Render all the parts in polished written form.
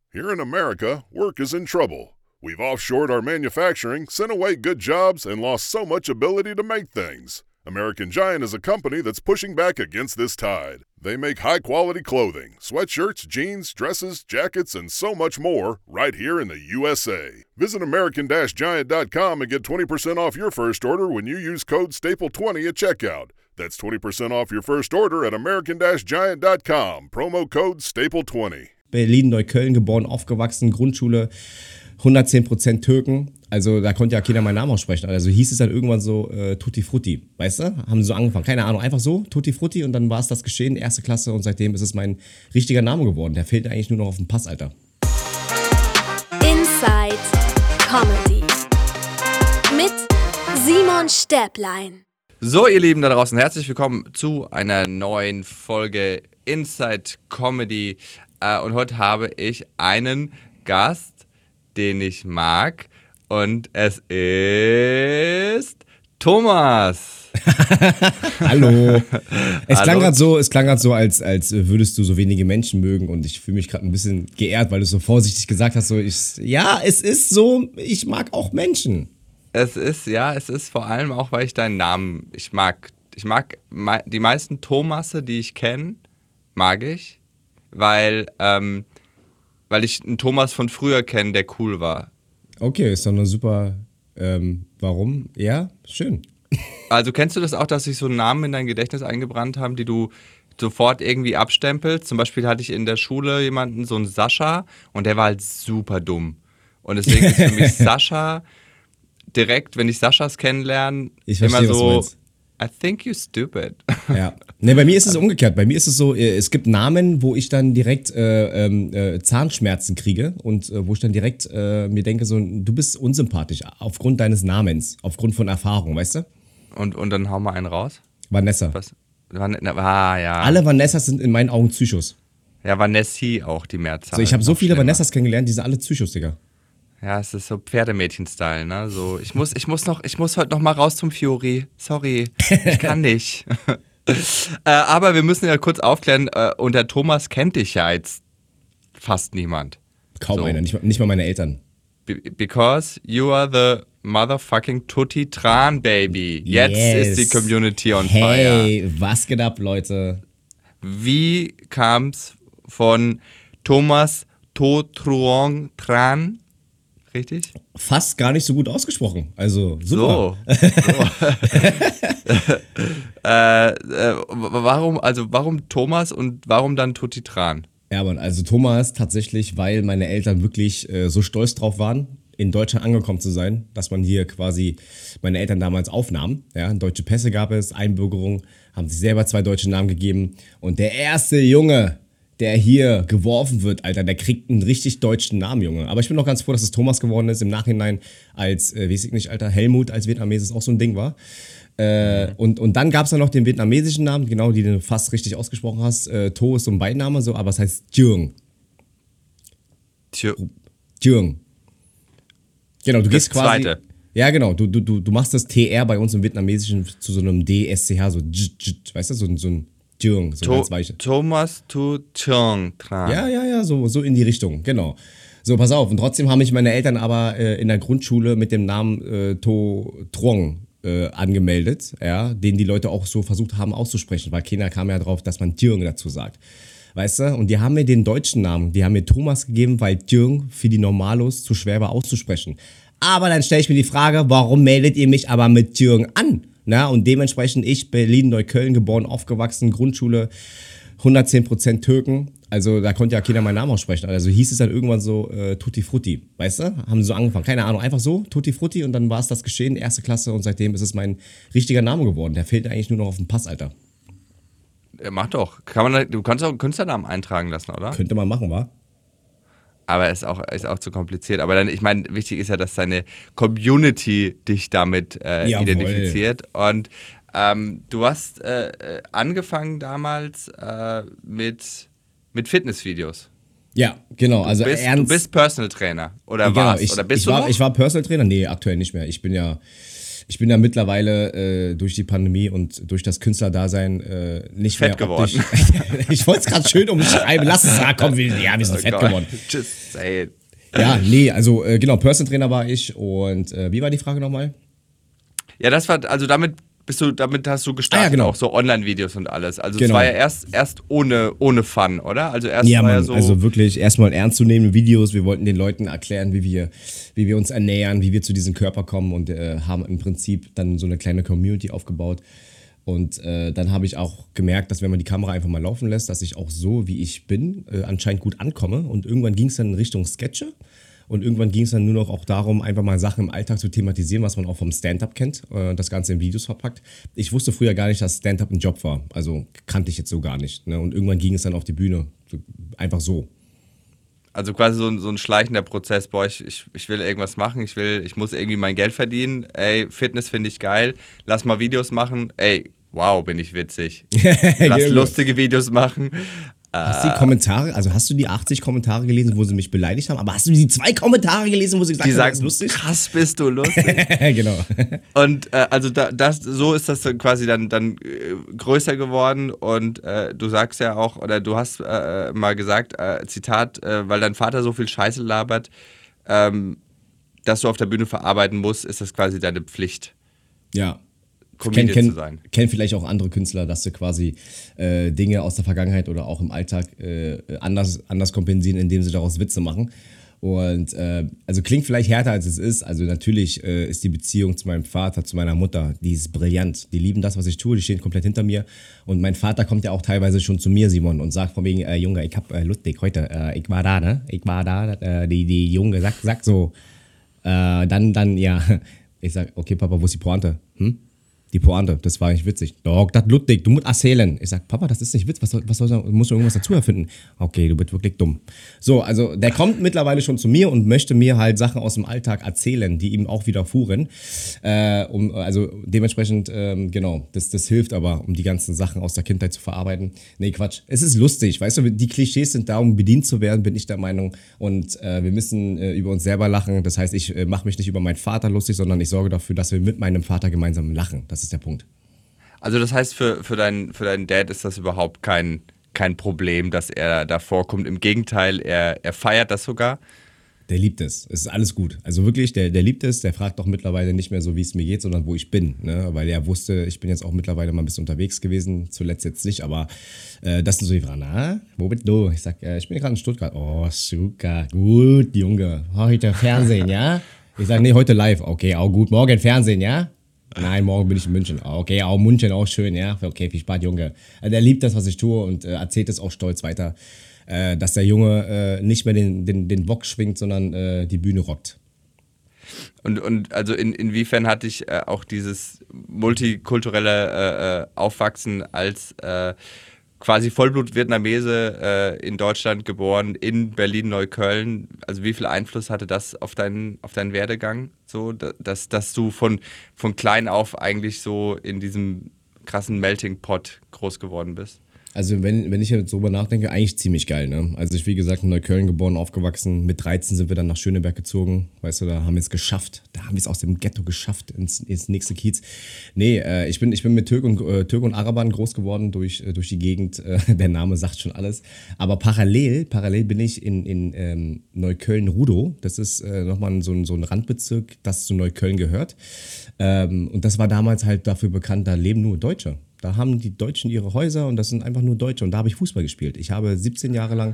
Here in America, work is in trouble. We've offshored our manufacturing, sent away good jobs, and lost so much ability to make things. American Giant is a company that's pushing back against this tide. They make high-quality clothing, sweatshirts, jeans, dresses, jackets, and so much more right here in the USA. Visit American-Giant.com and get 20% off your first order when you use code STAPLE20 at checkout. That's 20% off your first order at American-Giant.com. Promo code STAPLE20. Berlin-Neukölln geboren, aufgewachsen, Grundschule, 110% Türken. Also da konnte ja keiner meinen Namen aussprechen. Also hieß es dann irgendwann so Tutti Frutti, weißt du? Haben sie so angefangen, keine Ahnung, einfach so, Tutti Frutti und dann war es das geschehen, erste Klasse und seitdem ist es mein richtiger Name geworden. Der fehlt eigentlich nur noch auf dem Pass, Alter. Inside Comedy mit Simon Stäblein. So, ihr Lieben da draußen, herzlich willkommen zu einer neuen Folge Inside Comedy. Und heute habe ich einen Gast, den ich mag. Und es ist Thomas. Hallo. Es klang gerade so, als würdest du so wenige Menschen mögen. Und ich fühle mich gerade ein bisschen geehrt, weil du so vorsichtig gesagt hast, es ist so, ich mag auch Menschen. Es ist vor allem auch, weil ich deinen Namen, ich mag die meisten Thomasse, die ich kenne, mag ich. Weil ich einen Thomas von früher kenne, der cool war. Okay, ist doch eine super, warum? Ja, schön. Also kennst du das auch, dass sich so Namen in dein Gedächtnis eingebrannt haben, die du sofort irgendwie abstempelst? Zum Beispiel hatte ich in der Schule jemanden, so einen Sascha, und der war halt super dumm. Und deswegen ist für mich Sascha direkt, wenn ich Saschas kennenlerne, immer so, I think you're stupid. Ja. Ne, bei mir ist es umgekehrt. Bei mir ist es so, es gibt Namen, wo ich dann direkt Zahnschmerzen kriege und wo ich dann direkt mir denke, so, du bist unsympathisch aufgrund deines Namens, aufgrund von Erfahrung, weißt du? Und dann hau mal einen raus. Vanessa. Was? Ja. Alle Vanessas sind in meinen Augen Psychos. Ja, Vanessi auch die Mehrzahl. So, ich habe so viele Vanessas kennengelernt, die sind alle Psychos, Digga. Ja, es ist so Pferdemädchen-Style, ne? So, ich muss heute noch mal raus zum Fiori. Sorry, ich kann nicht. Aber wir müssen ja kurz aufklären, unter Thomas kennt dich ja jetzt fast niemand. Kaum einer, nicht mal meine Eltern. Because you are the motherfucking Tutti Tran Baby. Jetzt ist die Community on fire. Hey, was geht ab, Leute? Wie kam's von Thomas Totruong Tran? Richtig? Fast gar nicht so gut ausgesprochen. Also super. Warum Thomas und warum dann Tutti Tran? Ja, Mann, also Thomas tatsächlich, weil meine Eltern wirklich so stolz drauf waren, in Deutschland angekommen zu sein, dass man hier quasi meine Eltern damals aufnahm. Ja, deutsche Pässe gab es, Einbürgerung, haben sich selber 2 deutsche Namen gegeben. Und der erste Junge, der hier geworfen wird, Alter, der kriegt einen richtig deutschen Namen, Junge. Aber ich bin auch ganz froh, dass es Thomas geworden ist. Im Nachhinein als, weiß ich nicht, Alter, Helmut als Vietnamesisch auch so ein Ding war. Und dann gab es noch den vietnamesischen Namen, genau, die du fast richtig ausgesprochen hast. To ist so ein Beiname, so, aber es heißt Duong. Duong. Genau, du gehst quasi. Zweite. Ja, genau, du machst das TR bei uns im Vietnamesischen zu so einem DSCH, so, weißt du, so ein Duong, so ganz weiche. Thomas Tu Chung Tran. Ja, so in die Richtung, genau. So, pass auf, und trotzdem haben mich meine Eltern aber in der Grundschule mit dem Namen To Truong angemeldet, ja, den die Leute auch so versucht haben auszusprechen, weil keiner kam ja drauf, dass man Duong dazu sagt. Weißt du? Und die haben mir den deutschen Namen, die haben mir Thomas gegeben, weil Duong für die Normalos zu schwer war auszusprechen. Aber dann stelle ich mir die Frage, warum meldet ihr mich aber mit Duong an? Na, und dementsprechend ich, Berlin-Neukölln geboren, aufgewachsen, Grundschule, 110% Türken. Also da konnte ja keiner meinen Namen aussprechen. Also hieß es dann irgendwann so Tutti Frutti, weißt du? Haben sie so angefangen, keine Ahnung, einfach so, Tutti Frutti und dann war es das geschehen, erste Klasse und seitdem ist es mein richtiger Name geworden. Der fehlt eigentlich nur noch auf dem Pass, Alter. Mach doch. Du kannst auch einen Künstlernamen eintragen lassen, oder? Könnte man machen, wa? Aber ist auch zu kompliziert. Aber dann, ich meine, wichtig ist ja, dass deine Community dich damit identifiziert. Und du hast angefangen damals mit Fitnessvideos. Ja, genau. Du bist Personal Trainer oder genau, warst? Oder bist du noch? Ich war Personal Trainer. Nee, aktuell nicht mehr. Ich bin ja Ich bin ja mittlerweile durch die Pandemie und durch das Künstlerdasein nicht Fett mehr optisch. geworden. Ich wollte es gerade schön umschreiben. Lass es sagen, komm, wir sind fett geworden. Just say it. Ja, nee, also genau, Personal Trainer war ich und wie war die Frage nochmal? Ja, das war, also damit hast du gestartet, genau. auch so Online-Videos und alles. Also Genau. es war ja erst ohne Fun, oder? Also erst Ja, war ja Mann, so. also wirklich erstmal ernstzunehmende Videos. Wir wollten den Leuten erklären, wie wir uns ernähren, wie wir zu diesem Körper kommen und haben im Prinzip dann so eine kleine Community aufgebaut. Und dann habe ich auch gemerkt, dass wenn man die Kamera einfach mal laufen lässt, dass ich auch so, wie ich bin, anscheinend gut ankomme. Und irgendwann ging es dann in Richtung Sketche. Und irgendwann ging es dann nur noch auch darum, einfach mal Sachen im Alltag zu thematisieren, was man auch vom Stand-Up kennt, das Ganze in Videos verpackt. Ich wusste früher gar nicht, dass Stand-Up ein Job war. Also kannte ich jetzt so gar nicht. Ne? Und irgendwann ging es dann auf die Bühne. Einfach so. Also quasi so ein schleichender Prozess. Boah, ich will irgendwas machen, ich muss irgendwie mein Geld verdienen. Ey, Fitness finde ich geil. Lass mal Videos machen. Ey, wow, bin ich witzig. Lass lustige Videos machen. Hast du die Kommentare, also hast du die 80 Kommentare gelesen, wo sie mich beleidigt haben, aber hast du die 2 Kommentare gelesen, wo sie gesagt Die haben, sagen, das ist lustig? krass bist du lustig. Genau. Und also so ist das dann quasi dann größer geworden und du sagst ja auch, oder du hast mal gesagt, Zitat, weil dein Vater so viel Scheiße labert, dass du auf der Bühne verarbeiten musst, ist das quasi deine Pflicht. Ja. Comedian zu sein. Kennen vielleicht auch andere Künstler, dass sie quasi Dinge aus der Vergangenheit oder auch im Alltag anders kompensieren, indem sie daraus Witze machen. Und also klingt vielleicht härter, als es ist. Also natürlich ist die Beziehung zu meinem Vater, zu meiner Mutter, die ist brillant. Die lieben das, was ich tue, die stehen komplett hinter mir. Und mein Vater kommt ja auch teilweise schon zu mir, Simon, und sagt von wegen, Junge, ich hab Ludwig heute, ich war da, ne? Ich war da, die Junge sagt so, dann, ja. Ich sag, okay, Papa, wo ist die Pointe? Die Pointe, das war nicht witzig. Doch, das Ludwig, du musst erzählen. Ich sag, Papa, das ist nicht Witz, musst du irgendwas dazu erfinden? Okay, du bist wirklich dumm. So, also der kommt mittlerweile schon zu mir und möchte mir halt Sachen aus dem Alltag erzählen, die ihm auch widerfuhren. Also dementsprechend, genau, das hilft aber, um die ganzen Sachen aus der Kindheit zu verarbeiten. Nee, Quatsch, es ist lustig, weißt du, die Klischees sind da, um bedient zu werden, bin ich der Meinung. Und wir müssen über uns selber lachen. Das heißt, ich mache mich nicht über meinen Vater lustig, sondern ich sorge dafür, dass wir mit meinem Vater gemeinsam lachen. Das ist der Punkt. Also das heißt, für deinen Dad ist das überhaupt kein Problem, dass er da vorkommt. Im Gegenteil, er feiert das sogar. Der liebt es. Es ist alles gut. Also wirklich, der liebt es. Der fragt doch mittlerweile nicht mehr so, wie es mir geht, sondern wo ich bin. Ne? Weil er wusste, ich bin jetzt auch mittlerweile mal ein bisschen unterwegs gewesen. Zuletzt jetzt nicht, aber das sind so die Fragen. Na, wo bist du? Ich sag, ich bin gerade in Stuttgart. Oh, super. Gut, Junge. Heute Fernsehen, ja? Ich sag, nee, heute live. Okay, auch gut. Morgen Fernsehen, ja? Nein, morgen bin ich in München. Okay, auch München, auch schön, ja. Okay, viel Spaß, Junge. Also der liebt das, was ich tue und erzählt es auch stolz weiter, dass der Junge nicht mehr den Bock schwingt, sondern die Bühne rockt. Und also inwiefern hat dich auch dieses multikulturelle Aufwachsen als quasi Vollblut-Vietnamese in Deutschland geboren, in Berlin-Neukölln, also wie viel Einfluss hatte das auf deinen Werdegang? So, dass du von klein auf eigentlich so in diesem krassen Melting Pot groß geworden bist? Also wenn ich jetzt drüber nachdenke, eigentlich ziemlich geil, ne? Also ich, wie gesagt, in Neukölln geboren, aufgewachsen. Mit 13 sind wir dann nach Schöneberg gezogen. Weißt du, da haben wir es geschafft. Da haben wir es aus dem Ghetto geschafft ins nächste Kiez. Nee, ich bin mit Türk und Arabern groß geworden durch die Gegend. Der Name sagt schon alles. Aber parallel bin ich in Neukölln-Rudow. Das ist nochmal so ein Randbezirk, das zu Neukölln gehört. Und das war damals halt dafür bekannt, da leben nur Deutsche. Da haben die Deutschen ihre Häuser und das sind einfach nur Deutsche. Und da habe ich Fußball gespielt. Ich habe 17 Jahre lang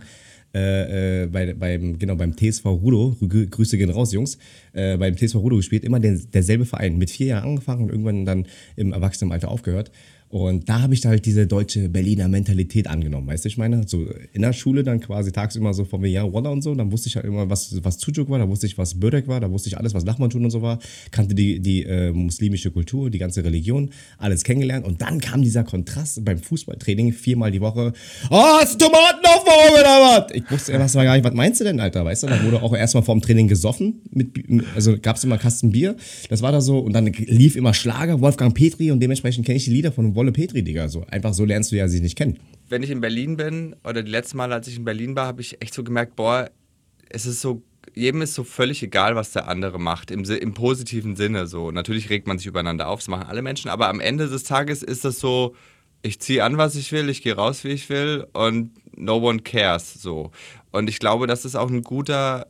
beim TSV Rudow, Grüße gehen raus, Jungs, beim TSV Rudow gespielt. Immer derselbe Verein. Mit 4 Jahren angefangen und irgendwann dann im Erwachsenenalter aufgehört. Und da habe ich halt diese deutsche Berliner Mentalität angenommen, weißt du, ich meine? So in der Schule dann quasi tagsüber so von mir, ja, Wallah und so, dann wusste ich halt immer, was Sucuk war, da wusste ich, was Börek war, da wusste ich alles, was Lahmacun und so war, kannte die muslimische Kultur, die ganze Religion, alles kennengelernt und dann kam dieser Kontrast beim Fußballtraining 4-mal die Woche, hast du Tomaten auf morgen oder was? Ich wusste erst mal gar nicht, was meinst du denn, Alter, weißt du? Dann wurde auch erstmal vorm Training gesoffen, also gab es immer Kasten Bier, das war da so und dann lief immer Schlager, Wolfgang Petri und dementsprechend kenne ich die Lieder von Wolle Petri, Digga. So. Einfach so lernst du ja sie nicht kennen. Wenn ich in Berlin bin, oder die letzten Mal, als ich in Berlin war, habe ich echt so gemerkt, boah, es ist so jedem ist so völlig egal, was der andere macht, im positiven Sinne so. Natürlich regt man sich übereinander auf, das machen alle Menschen, aber am Ende des Tages ist das so, ich ziehe an, was ich will, ich gehe raus, wie ich will und no one cares so. Und ich glaube, das ist auch eine gute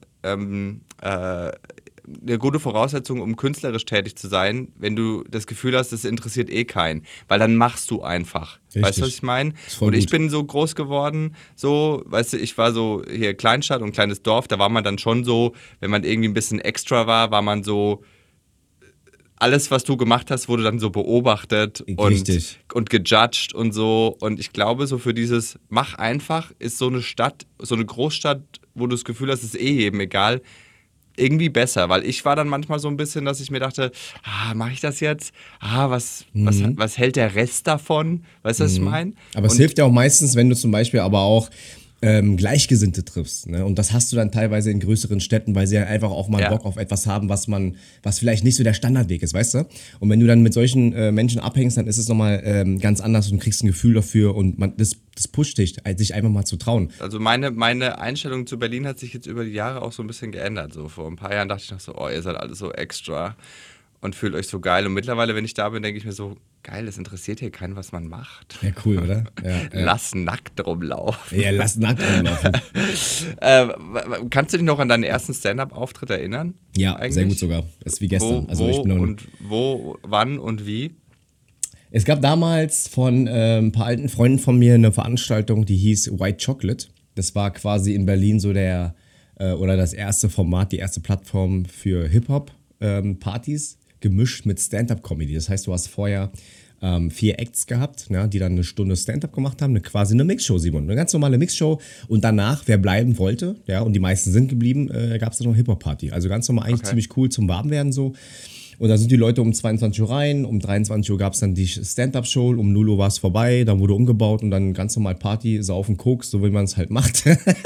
Voraussetzung, um künstlerisch tätig zu sein, wenn du das Gefühl hast, es interessiert eh keinen. Weil dann machst du einfach. Richtig. Weißt du, was ich meine? Und ich bin so groß geworden, so, weißt du, ich war so hier Kleinstadt und kleines Dorf, da war man dann schon so, wenn man irgendwie ein bisschen extra war man so, alles, was du gemacht hast, wurde dann so beobachtet und gejudged und so. Und ich glaube, so für dieses Mach einfach ist so eine Stadt, so eine Großstadt, wo du das Gefühl hast, es ist eh jedem egal, irgendwie besser. Weil ich war dann manchmal so ein bisschen, dass ich mir dachte, mache ich das jetzt? Was hält der Rest davon? Weißt du, was ich meine? Aber es hilft ja auch meistens, wenn du zum Beispiel aber auch Gleichgesinnte triffst. Ne? Und das hast du dann teilweise in größeren Städten, weil sie ja einfach auch mal Bock auf etwas haben, was vielleicht nicht so der Standardweg ist, weißt du? Und wenn du dann mit solchen Menschen abhängst, dann ist es nochmal ganz anders und du kriegst ein Gefühl dafür und das pusht dich, sich einfach mal zu trauen. Also meine Einstellung zu Berlin hat sich jetzt über die Jahre auch so ein bisschen geändert. So vor ein paar Jahren dachte ich noch so, ihr seid alle so extra und fühlt euch so geil. Und mittlerweile, wenn ich da bin, denke ich mir so, geil, es interessiert hier keinen, was man macht. Ja, cool, oder? Ja. Lass nackt rumlaufen. Ja, lass nackt rumlaufen. Kannst du dich noch an deinen ersten Stand-Up-Auftritt erinnern? Ja, eigentlich? sehr gut sogar. Das ist wie gestern. Wo, wann und wie? Es gab damals von ein paar alten Freunden von mir eine Veranstaltung, die hieß White Chocolate. Das war quasi in Berlin so oder das erste Format, die erste Plattform für Hip-Hop-Partys, gemischt mit Stand-Up-Comedy. Das heißt, du hast vorher 4 Acts gehabt, ne, die dann eine Stunde Stand-Up gemacht haben, quasi eine Mixshow, Simon. Eine ganz normale Mixshow. Und danach, wer bleiben wollte, ja, und die meisten sind geblieben, gab es dann noch Hip-Hop-Party. Also ganz normal, eigentlich ziemlich cool zum Warmwerden so. Und da sind die Leute um 22 Uhr rein, um 23 Uhr gab es dann die Stand-Up-Show, um 0 Uhr war es vorbei, dann wurde umgebaut und dann ganz normal Party, saufen, Koks, so wie man es halt macht.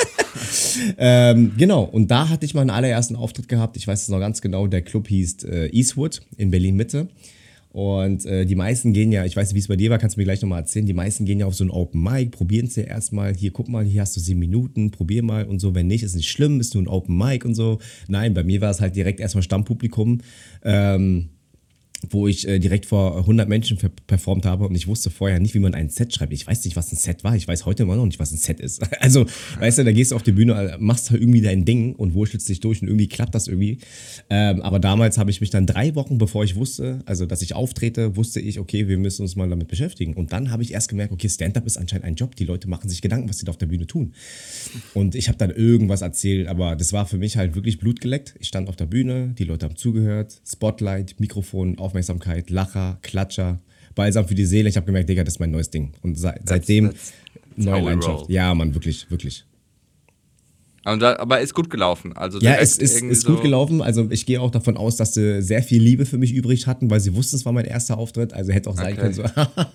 Genau, und da hatte ich meinen allerersten Auftritt gehabt, ich weiß es noch ganz genau, der Club hieß Eastwood in Berlin-Mitte. Und die meisten gehen ja, ich weiß nicht, wie es bei dir war, kannst du mir gleich nochmal erzählen, die meisten gehen ja auf so ein Open Mic, probieren es ja erstmal, hier, guck mal, hier hast du 7 Minuten, probier mal und so, wenn nicht, ist nicht schlimm, ist nur ein Open Mic und so. Nein, bei mir war es halt direkt erstmal Stammpublikum, wo ich direkt vor 100 Menschen performt habe und ich wusste vorher nicht, wie man ein Set schreibt. Ich weiß nicht, was ein Set war. Ich weiß heute immer noch nicht, was ein Set ist. Also, weißt du, da gehst du auf die Bühne, machst halt irgendwie dein Ding und wurschtelst dich durch und irgendwie klappt das irgendwie. Aber damals habe ich mich dann 3 Wochen, bevor ich wusste, also dass ich auftrete, wusste ich, okay, wir müssen uns mal damit beschäftigen. Und dann habe ich erst gemerkt, okay, Stand-Up ist anscheinend ein Job. Die Leute machen sich Gedanken, was sie da auf der Bühne tun. Und ich habe dann irgendwas erzählt, aber das war für mich halt wirklich blutgeleckt. Ich stand auf der Bühne, die Leute haben zugehört, Spotlight, Mikrofon, Aufmerksamkeit, Lacher, Klatscher, Balsam für die Seele. Ich habe gemerkt, Digga, das ist mein neues Ding. Und seitdem neue Leidenschaft. Ja, Mann, wirklich, wirklich. Aber ist gut gelaufen. Also ja, es ist gut gelaufen. Also ich gehe auch davon aus, dass sie sehr viel Liebe für mich übrig hatten, weil sie wussten, es war mein erster Auftritt. Also hätte auch sein können, so.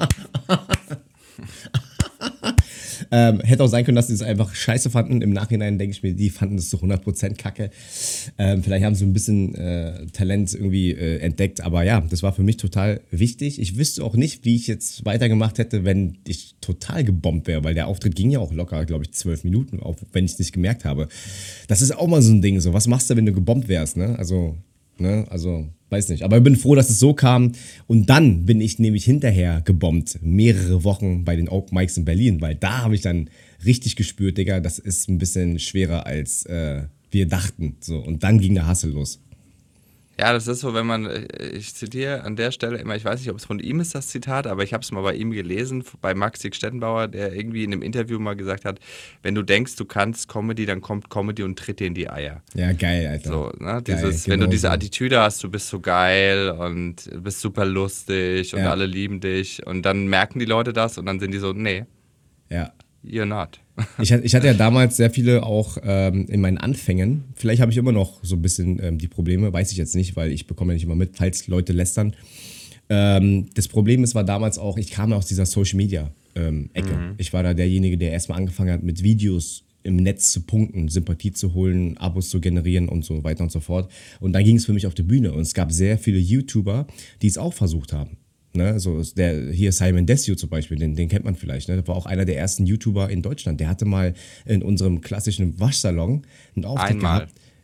Hätte auch sein können, dass sie es einfach scheiße fanden. Im Nachhinein denke ich mir, die fanden es zu 100% kacke. Vielleicht haben sie ein bisschen Talent irgendwie entdeckt. Aber ja, das war für mich total wichtig. Ich wüsste auch nicht, wie ich jetzt weitergemacht hätte, wenn ich total gebombt wäre. Weil der Auftritt ging ja auch locker, glaube ich, 12 Minuten, auch wenn ich es nicht gemerkt habe. Das ist auch mal so ein Ding. So, was machst du, wenn du gebombt wärst? Ne? Also, weiß nicht. Aber ich bin froh, dass es so kam. Und dann bin ich nämlich hinterher gebombt. Mehrere Wochen bei den Open Mics in Berlin. Weil da habe ich dann richtig gespürt, Digga, das ist ein bisschen schwerer, als wir dachten. So. Und dann ging der Hassel los. Ja, das ist so, ich zitiere an der Stelle immer, ich weiß nicht, ob es von ihm ist, das Zitat, aber ich habe es mal bei ihm gelesen, bei Maxi Stettenbauer, der irgendwie in einem Interview mal gesagt hat, wenn du denkst, du kannst Comedy, dann kommt Comedy und tritt dir in die Eier. Ja, geil, Alter. So, ne? Geil, wenn du diese Attitüde hast, du bist so geil und du bist super lustig und alle lieben dich und dann merken die Leute das und dann sind die so, nee, you're not. Ich hatte ja damals sehr viele auch in meinen Anfängen, vielleicht habe ich immer noch so ein bisschen die Probleme, weiß ich jetzt nicht, weil ich bekomme ja nicht immer mit, falls Leute lästern. Das Problem war damals auch, ich kam aus dieser Social-Media-Ecke. Ich war da derjenige, der erstmal angefangen hat, mit Videos im Netz zu punkten, Sympathie zu holen, Abos zu generieren und so weiter und so fort. Und dann ging es für mich auf die Bühne und es gab sehr viele YouTuber, die es auch versucht haben. Ne, so hier Simon Desue zum Beispiel, den kennt man vielleicht. Ne? Das war auch einer der ersten YouTuber in Deutschland. Der hatte mal in unserem klassischen Waschsalon einen Auftritt gehabt.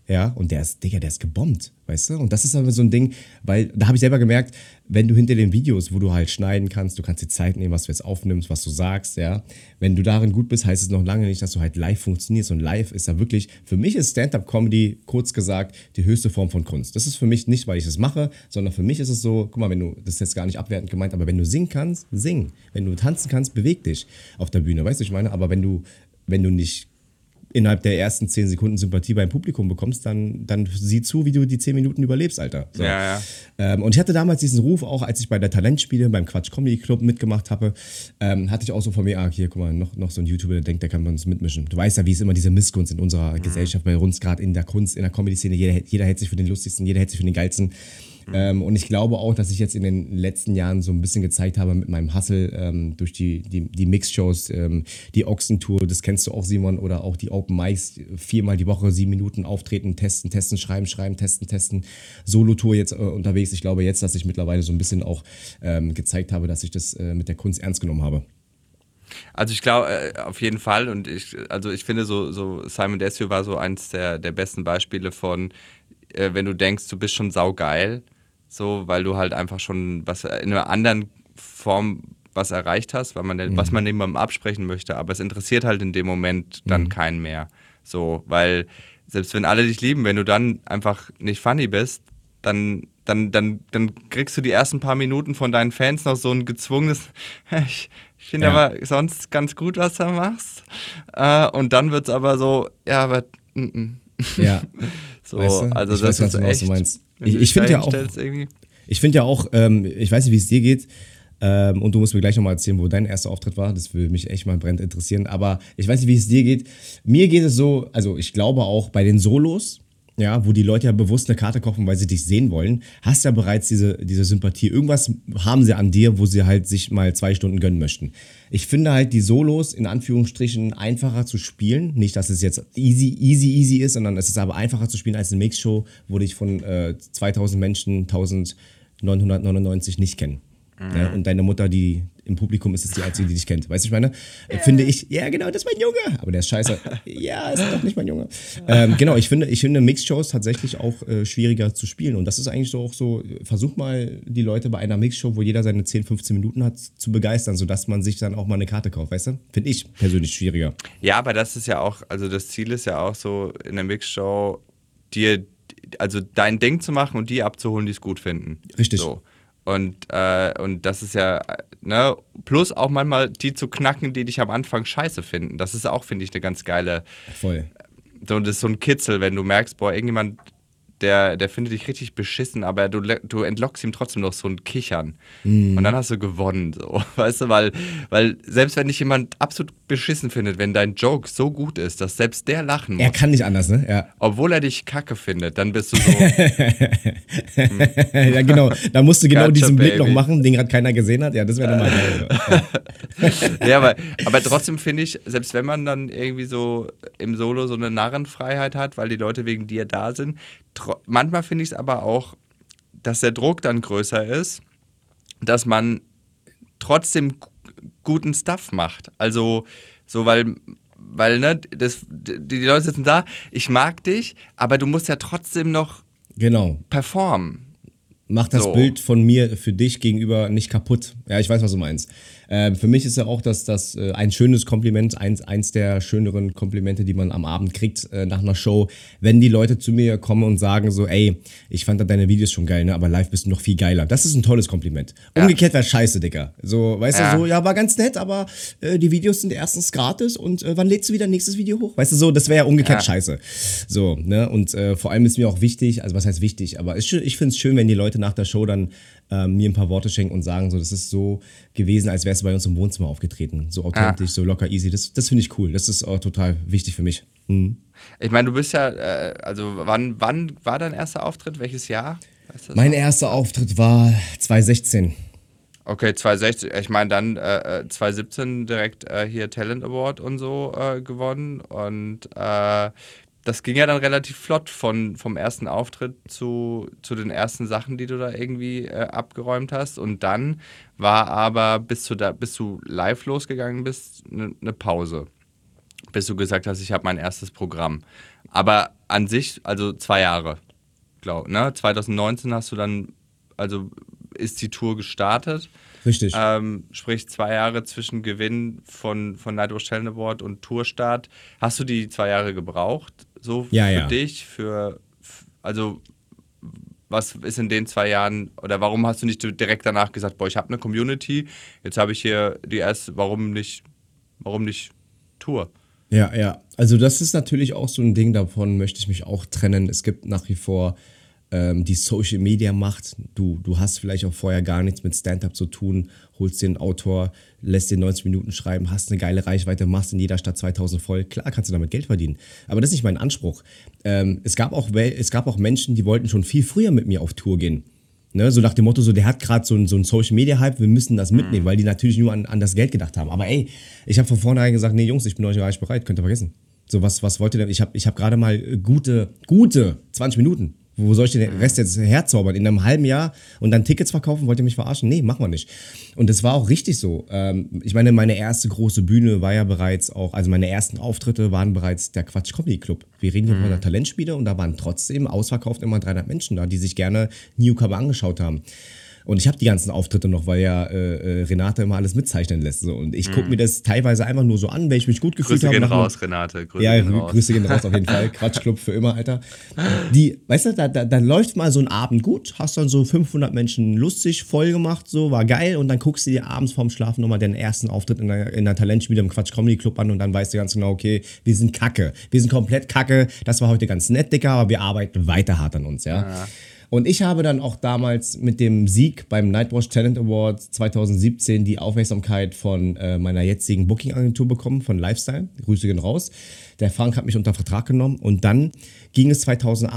ja, und der ist gebombt, weißt du? Und das ist aber so ein Ding, weil da habe ich selber gemerkt, wenn du hinter den Videos, wo du halt schneiden kannst, du kannst dir Zeit nehmen, was du jetzt aufnimmst, was du sagst, ja, wenn du darin gut bist, heißt es noch lange nicht, dass du halt live funktionierst, und live ist da wirklich, für mich ist Stand-Up-Comedy, kurz gesagt, die höchste Form von Kunst. Das ist für mich nicht, weil ich es mache, sondern für mich ist es so, guck mal, wenn du, das ist jetzt gar nicht abwertend gemeint, aber wenn du singen kannst, sing. Wenn du tanzen kannst, beweg dich auf der Bühne, weißt du, ich meine, aber wenn du nicht innerhalb der ersten 10 Sekunden Sympathie beim Publikum bekommst, dann sieh zu, wie du die 10 Minuten überlebst, Alter. So. Ja. Und ich hatte damals diesen Ruf, auch als ich bei der Talentspiele beim Quatsch Comedy Club mitgemacht habe, hatte ich auch so von mir, hier, guck mal, noch so ein YouTuber, der denkt, der kann bei uns mitmischen. Du weißt ja, wie es immer diese Missgunst in unserer Gesellschaft bei uns, gerade in der Kunst, in der Comedy-Szene, jeder hält sich für den Lustigsten, jeder hält sich für den Geilsten. Und ich glaube auch, dass ich jetzt in den letzten Jahren so ein bisschen gezeigt habe mit meinem Hustle durch die Mix-Shows, die Ochsentour, das kennst du auch, Simon, oder auch die Open Mics, 4-mal die Woche, 7 Minuten auftreten, testen, schreiben, testen, Solo-Tour jetzt unterwegs. Ich glaube jetzt, dass ich mittlerweile so ein bisschen auch gezeigt habe, dass ich das mit der Kunst ernst genommen habe. Also ich glaube, auf jeden Fall, und ich finde so Simon Desue war so eins der besten Beispiele von, wenn du denkst, du bist schon saugeil, so, weil du halt einfach schon was in einer anderen Form was erreicht hast, weil was man jemandem absprechen möchte, aber es interessiert halt in dem Moment dann keinen mehr. So, weil selbst wenn alle dich lieben, wenn du dann einfach nicht funny bist, dann kriegst du die ersten paar Minuten von deinen Fans noch so ein gezwungenes, ich finde aber sonst ganz gut, was du machst. Und dann wird's aber so, ja, aber Ja. So, weißt du? also ich das weiß ganz ist genau, was echt, du meinst. wenn du Ich dich finde ja dahin auch, stellst irgendwie. ich weiß nicht, wie es dir geht, und du musst mir gleich nochmal erzählen, wo dein erster Auftritt war. Das würde mich echt mal brennend interessieren. Aber ich weiß nicht, wie es dir geht. Mir geht es so, also ich glaube auch bei den Solos, ja, wo die Leute ja bewusst eine Karte kaufen, weil sie dich sehen wollen, hast ja bereits diese Sympathie. Irgendwas haben sie an dir, wo sie halt sich mal 2 Stunden gönnen möchten. Ich finde halt die Solos in Anführungsstrichen einfacher zu spielen. Nicht, dass es jetzt easy ist, sondern es ist aber einfacher zu spielen als eine Mixshow, wo dich von 2000 Menschen 1999 nicht kennen. Ja, und deine Mutter, die im Publikum ist, ist die einzige, die dich kennt. Weißt du, ich meine? Finde ich, ja genau, das ist mein Junge. Aber der ist scheiße. Ja, ist doch nicht mein Junge. Genau, ich finde Mixshows tatsächlich auch schwieriger zu spielen. Und das ist eigentlich so auch so, versuch mal die Leute bei einer Mixshow, wo jeder seine 10, 15 Minuten hat, zu begeistern, sodass man sich dann auch mal eine Karte kauft, weißt du? Finde ich persönlich schwieriger. Ja, aber das ist ja auch, also das Ziel ist ja auch so in der Mixshow, also dein Ding zu machen und die abzuholen, die es gut finden. Richtig. So. Und das ist ja, ne, plus auch manchmal die zu knacken, die dich am Anfang scheiße finden. Das ist auch, finde ich, eine ganz geile. Voll. So, das ist so ein Kitzel, wenn du merkst, boah, irgendjemand, der findet dich richtig beschissen, aber du entlockst ihm trotzdem noch so ein Kichern. Und dann hast du gewonnen, so. Weißt du, weil selbst wenn dich jemand absolut beschissen findet, wenn dein Joke so gut ist, dass selbst der lachen muss. Er kann nicht anders, ne? Ja. Obwohl er dich kacke findet, dann bist du so. Ja, genau. Da musst du genau Gotcha, diesen Blick baby. noch machen, den gerade keiner gesehen hat. Ja, das wäre nochmal geil. Ja, aber trotzdem finde ich, selbst wenn man dann irgendwie so im Solo so eine Narrenfreiheit hat, weil die Leute wegen dir da sind, manchmal finde ich es aber auch, dass der Druck dann größer ist, dass man trotzdem guten Stuff macht. Also so, weil ne, die Leute sitzen da, ich mag dich, aber du musst ja trotzdem noch Genau. performen. Mach das So. Bild von mir für dich gegenüber nicht kaputt. Ja, ich weiß, was du meinst. Für mich ist ja auch das ein schönes Kompliment, eins der schöneren Komplimente, die man am Abend kriegt nach einer Show, wenn die Leute zu mir kommen und sagen so, ey, ich fand deine Videos schon geil, ne, aber live bist du noch viel geiler. Das ist ein tolles Kompliment. Umgekehrt wäre scheiße, Digga. So, weißt du, so, ja, war ganz nett, aber die Videos sind erstens gratis und wann lädst du wieder ein nächstes Video hoch? Weißt du, so, das wäre ja umgekehrt scheiße. So, ne, und vor allem ist mir auch wichtig, also was heißt wichtig, aber ich finde es schön, wenn die Leute nach der Show dann mir ein paar Worte schenken und sagen, so, das ist so gewesen, als wärst du bei uns im Wohnzimmer aufgetreten. So authentisch, so locker, easy. Das finde ich cool. Das ist auch total wichtig für mich. Mhm. Ich meine, du bist ja, also wann war dein erster Auftritt? Welches Jahr? Weißt du das Mein noch? erster Auftritt war 2016. Okay, 2016, ich meine dann 2017 direkt hier Talent Award und so gewonnen und das ging ja dann relativ flott vom ersten Auftritt zu den ersten Sachen, die du da irgendwie abgeräumt hast. Und dann war aber, bis du live losgegangen bist, eine Pause. Bis du gesagt hast, ich habe mein erstes Programm. Aber an sich, also 2 Jahre, glaube ne? 2019 hast du dann, also ist die Tour gestartet. Richtig. Sprich 2 Jahre zwischen Gewinn von Nightwatch Talent Award und Tourstart. Hast du die 2 Jahre gebraucht? So für dich? Also was ist in den 2 Jahren, oder warum hast du nicht direkt danach gesagt, boah, ich habe eine Community, jetzt habe ich hier die erste, warum nicht Tour? Ja. Also das ist natürlich auch so ein Ding, davon möchte ich mich auch trennen. Es gibt nach wie vor die Social Media Macht. Du hast vielleicht auch vorher gar nichts mit Stand-up zu tun, holst dir einen Autor, lässt dir 90 Minuten schreiben, hast eine geile Reichweite, machst in jeder Stadt 2000 voll. Klar kannst du damit Geld verdienen, aber das ist nicht mein Anspruch. Es gab auch Menschen, die wollten schon viel früher mit mir auf Tour gehen. Ne, so nach dem Motto, so der hat gerade so einen Social-Media-Hype, wir müssen das mitnehmen, weil die natürlich nur an das Geld gedacht haben. Aber ey, ich habe von vornherein gesagt, nee Jungs, ich bin euch gar nicht bereit, könnt ihr vergessen. So, was wollt ihr denn? Ich hab gerade mal gute 20 Minuten. Wo soll ich den Rest jetzt herzaubern? In einem halben Jahr und dann Tickets verkaufen? Wollt ihr mich verarschen? Nee, machen wir nicht. Und das war auch richtig so. Ich meine, meine erste große Bühne war ja bereits auch, also meine ersten Auftritte waren bereits der Quatsch Comedy Club. Wir reden hier von der Talentspiele und da waren trotzdem ausverkauft immer 300 Menschen da, die sich gerne Newcomer angeschaut haben. Und ich habe die ganzen Auftritte noch, weil ja Renate immer alles mitzeichnen lässt. So. Und ich gucke mir das teilweise einfach nur so an, weil ich mich gut gefühlt habe. Grüße gehen raus, Renate. Grüße gehen raus auf jeden Fall. Quatschclub für immer, Alter. Weißt du, da läuft mal so ein Abend gut, hast dann so 500 Menschen lustig, voll gemacht, so, war geil. Und dann guckst du dir abends vorm Schlafen nochmal den ersten Auftritt in der Talentspiele im Quatsch Comedy Club an und dann weißt du ganz genau, okay, wir sind kacke. Wir sind komplett kacke. Das war heute ganz nett, Dicker, aber wir arbeiten weiter hart an uns, ja. Und ich habe dann auch damals mit dem Sieg beim Nightwatch Talent Award 2017 die Aufmerksamkeit von meiner jetzigen Booking-Agentur bekommen, von Lifestyle. Grüße gehen raus. Der Frank hat mich unter Vertrag genommen und dann ging es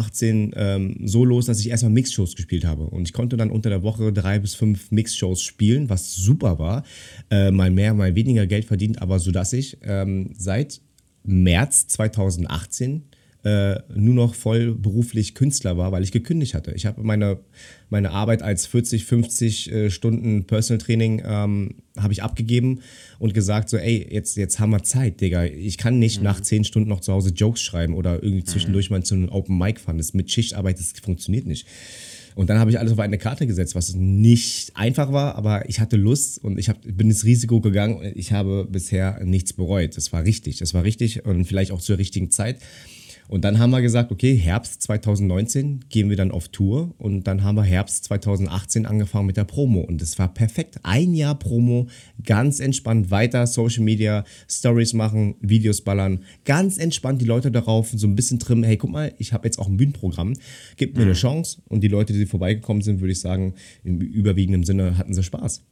2018 so los, dass ich erstmal Mixshows gespielt habe. Und ich konnte dann unter der Woche 3 bis 5 Mixshows spielen, was super war. Mal mehr, mal weniger Geld verdient, aber so dass ich seit März 2018 nur noch voll beruflich Künstler war, weil ich gekündigt hatte. Ich habe meine Arbeit als 40, 50 Stunden Personal Training habe ich abgegeben und gesagt so, ey, jetzt haben wir Zeit, Digga. Ich kann nicht nach 10 Stunden noch zu Hause Jokes schreiben oder irgendwie zwischendurch mal zu einem Open Mic fahren. Das mit Schichtarbeit, das funktioniert nicht. Und dann habe ich alles auf eine Karte gesetzt, was nicht einfach war, aber ich hatte Lust und bin ins Risiko gegangen und ich habe bisher nichts bereut. Das war richtig und vielleicht auch zur richtigen Zeit. Und dann haben wir gesagt, okay, Herbst 2019 gehen wir dann auf Tour und dann haben wir Herbst 2018 angefangen mit der Promo und das war perfekt. 1 Jahr Promo, ganz entspannt weiter Social Media, Stories machen, Videos ballern, ganz entspannt die Leute darauf, so ein bisschen trimmen, hey, guck mal, ich habe jetzt auch ein Bühnenprogramm, gib mir eine Chance und die Leute, die vorbeigekommen sind, würde ich sagen, im überwiegenden Sinne hatten sie Spaß.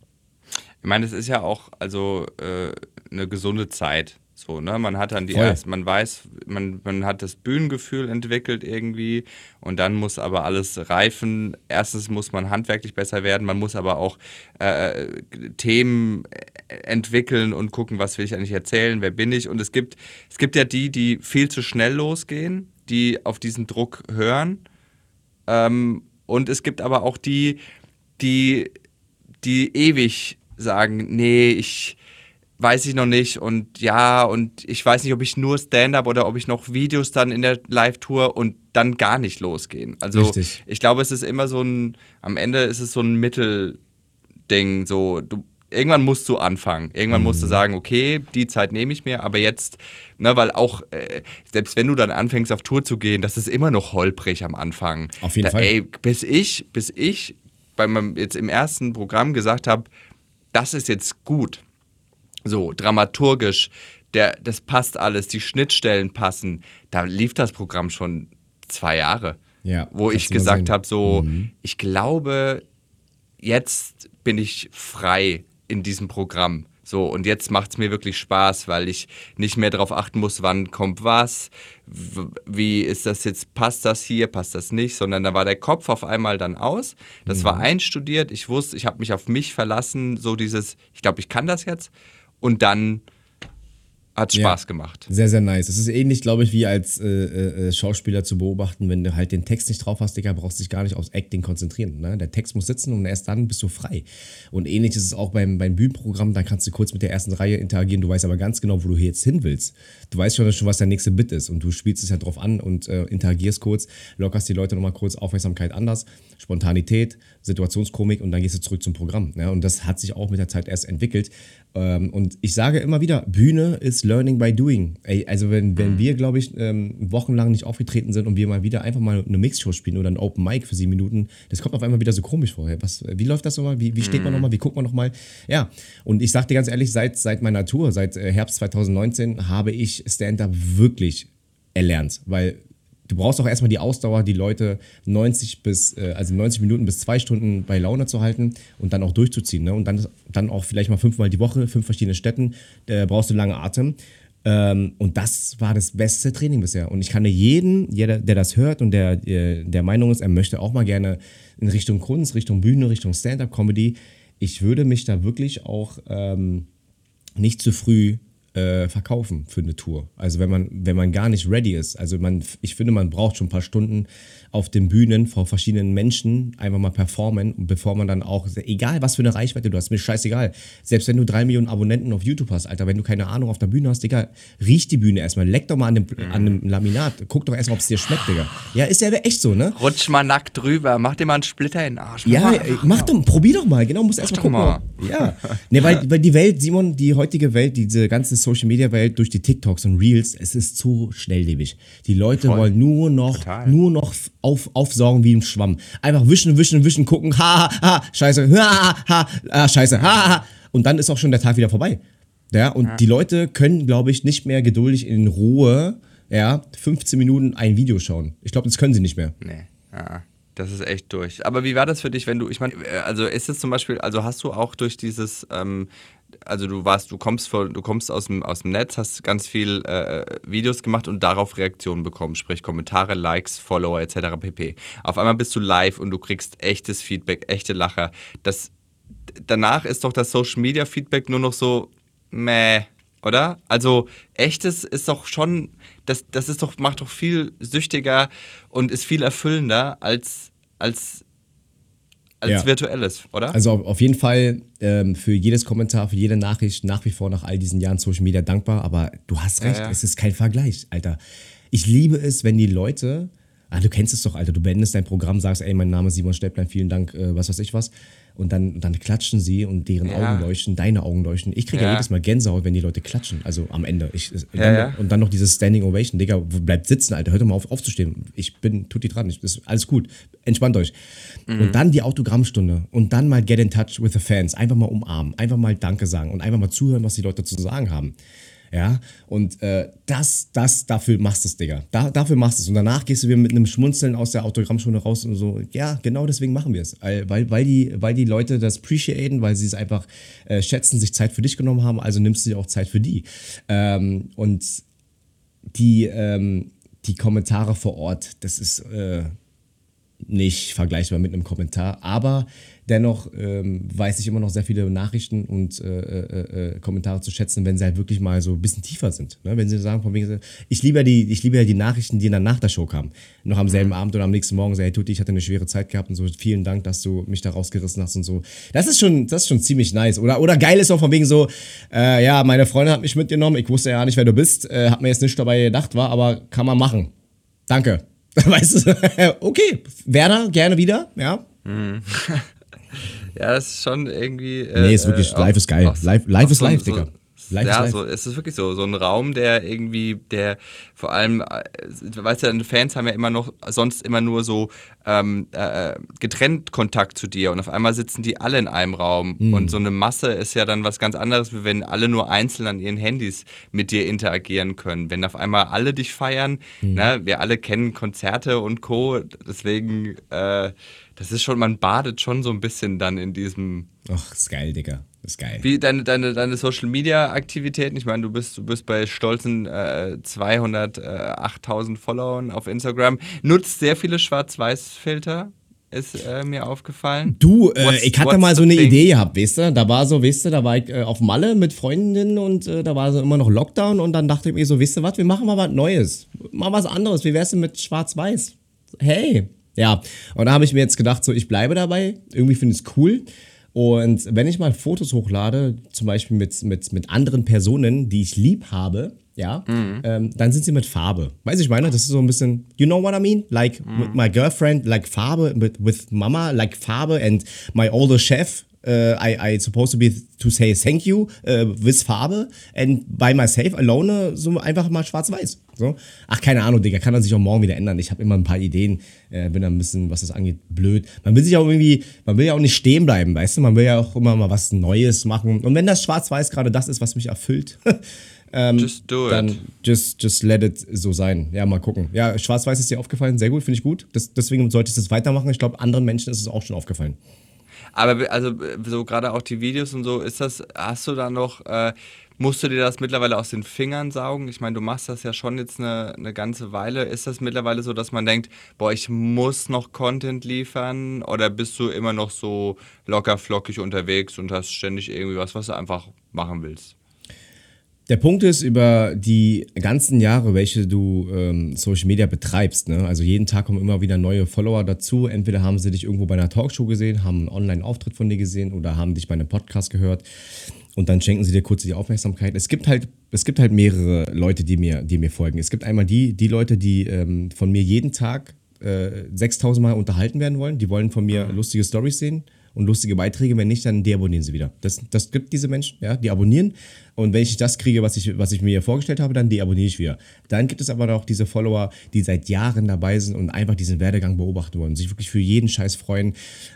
Ich meine, das ist ja auch also eine gesunde Zeit. So, ne? Man hat dann man weiß, man hat das Bühnengefühl entwickelt irgendwie und dann muss aber alles reifen. Erstens muss man handwerklich besser werden, man muss aber auch Themen entwickeln und gucken, was will ich eigentlich erzählen, wer bin ich. Und es gibt ja die viel zu schnell losgehen, die auf diesen Druck hören. Und es gibt aber auch die ewig sagen, nee, weiß ich noch nicht und ja, und ich weiß nicht, ob ich nur Stand-up oder ob ich noch Videos dann in der Live-Tour und dann gar nicht losgehen. Also richtig. Ich glaube, es ist immer am Ende ist es so ein Mittelding, so, irgendwann musst du anfangen. Irgendwann musst du sagen, okay, die Zeit nehme ich mir, aber jetzt, ne, weil auch, selbst wenn du dann anfängst auf Tour zu gehen, das ist immer noch holprig am Anfang. Auf jeden Fall. Ey, bis ich jetzt im ersten Programm gesagt habe, das ist jetzt gut. So, dramaturgisch, das passt alles, die Schnittstellen passen. Da lief das Programm schon 2 Jahre. Ja, wo ich gesagt habe, so, ich glaube, jetzt bin ich frei in diesem Programm. So, und jetzt macht es mir wirklich Spaß, weil ich nicht mehr darauf achten muss, wann kommt was, wie ist das jetzt, passt das hier, passt das nicht, sondern da war der Kopf auf einmal dann aus. Das war einstudiert, ich wusste, ich habe mich auf mich verlassen, so dieses, ich glaube, ich kann das jetzt. Und dann Hat Spaß gemacht. Sehr, sehr nice. Es ist ähnlich, glaube ich, wie als Schauspieler zu beobachten, wenn du halt den Text nicht drauf hast, Digga, brauchst du dich gar nicht aufs Acting konzentrieren. Ne? Der Text muss sitzen und erst dann bist du frei. Und ähnlich ist es auch beim Bühnenprogramm, da kannst du kurz mit der ersten Reihe interagieren, du weißt aber ganz genau, wo du jetzt hin willst. Du weißt schon, was der nächste Bit ist und du spielst es ja drauf an und interagierst kurz, lockerst die Leute nochmal kurz, Aufmerksamkeit anders, Spontanität, Situationskomik und dann gehst du zurück zum Programm. Ja? Und das hat sich auch mit der Zeit erst entwickelt. Und ich sage immer wieder, Bühne ist Learning by Doing. Ey, also wenn wir, glaube ich, wochenlang nicht aufgetreten sind und wir mal wieder einfach mal eine Mixshow spielen oder ein Open Mic für 7 Minuten, das kommt auf einmal wieder so komisch vor. Wie läuft das nochmal? Wie steht man nochmal? Wie guckt man nochmal? Ja, und ich sage dir ganz ehrlich, seit meiner Tour, seit Herbst 2019, habe ich Stand-Up wirklich erlernt, weil du brauchst auch erstmal die Ausdauer, die Leute 90 Minuten bis 2 Stunden bei Laune zu halten und dann auch durchzuziehen. Ne? Und dann auch vielleicht mal 5-mal die Woche, 5 verschiedene Städten, brauchst du lange Atem. Und das war das beste Training bisher. Und ich kann jeden, der das hört und der Meinung ist, er möchte auch mal gerne in Richtung Kunst, Richtung Bühne, Richtung Stand-Up-Comedy, ich würde mich da wirklich auch nicht zu früh verkaufen für eine Tour. Also wenn man gar nicht ready ist. Also ich finde, man braucht schon ein paar Stunden auf den Bühnen vor verschiedenen Menschen einfach mal performen und bevor man dann auch, egal was für eine Reichweite du hast, mir scheißegal. Selbst wenn du 3 Millionen Abonnenten auf YouTube hast, Alter, wenn du keine Ahnung auf der Bühne hast, Digga, riech die Bühne erstmal, leck doch mal an dem Laminat, guck doch erstmal, ob es dir schmeckt, Digga. Ja, ist ja echt so, ne? Rutsch mal nackt drüber, mach dir mal einen Splitter in den Arsch. Probier doch mal, genau, musst erstmal gucken. Mal. Ja, ne, weil die Welt, Simon, die heutige Welt, diese ganze Social-Media-Welt durch die TikToks und Reels, es ist zu schnelllebig. Die Leute wollen nur noch aufsaugen wie ein Schwamm. Einfach wischen, gucken, scheiße, scheiße, und dann ist auch schon der Tag wieder vorbei. Ja, und die Leute können, glaube ich, nicht mehr geduldig in Ruhe, 15 Minuten ein Video schauen. Ich glaube, das können sie nicht mehr. Nee, das ist echt durch. Aber wie war das für dich, wenn du, ich meine, also ist es zum Beispiel, also hast du auch durch dieses, also du kommst aus dem Netz, hast ganz viel Videos gemacht und darauf Reaktionen bekommen, sprich Kommentare, Likes, Follower etc. pp. Auf einmal bist du live und du kriegst echtes Feedback, echte Lacher. Danach ist doch das Social Media Feedback nur noch so meh, oder? Also echtes ist doch schon, das ist doch, macht doch viel süchtiger und ist viel erfüllender als virtuelles, oder? Also auf jeden Fall für jedes Kommentar, für jede Nachricht nach wie vor nach all diesen Jahren Social Media dankbar, aber du hast recht, es ist kein Vergleich, Alter. Ich liebe es, wenn die Leute, du kennst es doch, Alter, du beendest dein Programm, sagst, ey, mein Name ist Simon Stäblein, vielen Dank, was weiß ich was. Und dann klatschen sie und deren Augen leuchten, deine Augen leuchten. Ich kriege ja jedes Mal Gänsehaut, wenn die Leute klatschen, also am Ende. Und dann noch dieses Standing Ovation, Digga, bleibt sitzen, Alter, hört doch mal auf aufzustehen. Tutti dran, ist alles gut, entspannt euch. Und dann die Autogrammstunde und dann mal get in touch with the fans, einfach mal umarmen, einfach mal Danke sagen und einfach mal zuhören, was die Leute zu sagen haben. Ja, und dafür machst du es, Digga. Dafür machst du es. Und danach gehst du wieder mit einem Schmunzeln aus der Autogrammstunde raus und so, ja, genau deswegen machen wir es. Weil die Leute das appreciaten, weil sie es einfach schätzen, sich Zeit für dich genommen haben, also nimmst du dir auch Zeit für die. Und die Kommentare vor Ort, das ist nicht vergleichbar mit einem Kommentar, aber dennoch weiß ich immer noch sehr viele Nachrichten und Kommentare zu schätzen, wenn sie halt wirklich mal so ein bisschen tiefer sind. Ne? Wenn sie sagen, von wegen, ich liebe ja die Nachrichten, die dann nach der Show kamen. Noch am selben Abend oder am nächsten Morgen, hey Tutti, ich hatte eine schwere Zeit gehabt und so, vielen Dank, dass du mich da rausgerissen hast und so. Das ist schon ziemlich nice. Oder geil ist auch von wegen so, meine Freundin hat mich mitgenommen, ich wusste ja nicht, wer du bist, hab mir jetzt nicht dabei gedacht, aber kann man machen. Danke. Weißt du, okay, Werner, gerne wieder, ja. Ja, das ist schon irgendwie... nee, ist wirklich, live ist geil. Live ist live, Digga. So, es ist wirklich so ein Raum, der vor allem, weißt du, Fans haben ja sonst immer nur so getrennt Kontakt zu dir und auf einmal sitzen die alle in einem Raum und so eine Masse ist ja dann was ganz anderes, wie wenn alle nur einzeln an ihren Handys mit dir interagieren können. Wenn auf einmal alle dich feiern, ne, wir alle kennen Konzerte und Co., deswegen, das ist schon, man badet schon so ein bisschen dann in diesem... Ach, ist geil, Digga. Ist geil. Wie deine Social-Media-Aktivitäten? Ich meine, du bist bei stolzen 208.000 Followern auf Instagram. Nutzt sehr viele Schwarz-Weiß-Filter? ist mir aufgefallen. Du, ich hatte mal so eine thing? Idee gehabt, weißt du? Da war ich auf Malle mit Freundinnen und da war so immer noch Lockdown und dann dachte ich mir so, weißt du was, wir machen mal was Neues. Mal was anderes. Wie wär's denn mit Schwarz-Weiß? Hey. Ja, und da habe ich mir jetzt gedacht, so, ich bleibe dabei. Irgendwie finde ich es cool. Und wenn ich mal Fotos hochlade, zum Beispiel mit anderen Personen, die ich lieb habe, ja, dann sind sie mit Farbe. Weißt du, ich meine, das ist so ein bisschen, you know what I mean? Like with my girlfriend, like Farbe, with Mama, like Farbe, and my older chef, I supposed to say thank you with Farbe, and by myself alone, so einfach mal schwarz-weiß. So. Ach, keine Ahnung, Digga, kann das sich auch morgen wieder ändern. Ich habe immer ein paar Ideen, bin da ein bisschen, was das angeht, blöd. Man will ja auch nicht stehen bleiben, weißt du? Man will ja auch immer mal was Neues machen. Und wenn das schwarz-weiß gerade das ist, was mich erfüllt, Just do it. dann just let it so sein. Ja, mal gucken. Ja, schwarz-weiß ist dir aufgefallen, sehr gut, finde ich gut. Deswegen sollte ich das weitermachen. Ich glaube, anderen Menschen ist es auch schon aufgefallen. Aber also so gerade auch die Videos und so, hast du da noch, musst du dir das mittlerweile aus den Fingern saugen? Ich meine, du machst das ja schon jetzt eine ganze Weile. Ist das mittlerweile so, dass man denkt, boah, ich muss noch Content liefern? Oder bist du immer noch so locker flockig unterwegs und hast ständig irgendwie was du einfach machen willst? Der Punkt ist, über die ganzen Jahre, welche du Social Media betreibst, ne? Also jeden Tag kommen immer wieder neue Follower dazu. Entweder haben sie dich irgendwo bei einer Talkshow gesehen, haben einen Online-Auftritt von dir gesehen oder haben dich bei einem Podcast gehört und dann schenken sie dir kurz die Aufmerksamkeit. Es gibt halt mehrere Leute, die mir folgen. Es gibt einmal die Leute, die von mir jeden Tag 6.000 Mal unterhalten werden wollen. Die wollen von mir lustige Storys sehen und lustige Beiträge. Wenn nicht, dann deabonnieren sie wieder. Das gibt diese Menschen, ja, die abonnieren. Und wenn ich das kriege, was ich mir vorgestellt habe, dann deabonniere ich wieder. Dann gibt es aber noch diese Follower, die seit Jahren dabei sind und einfach diesen Werdegang beobachten wollen, sich wirklich für jeden Scheiß freuen,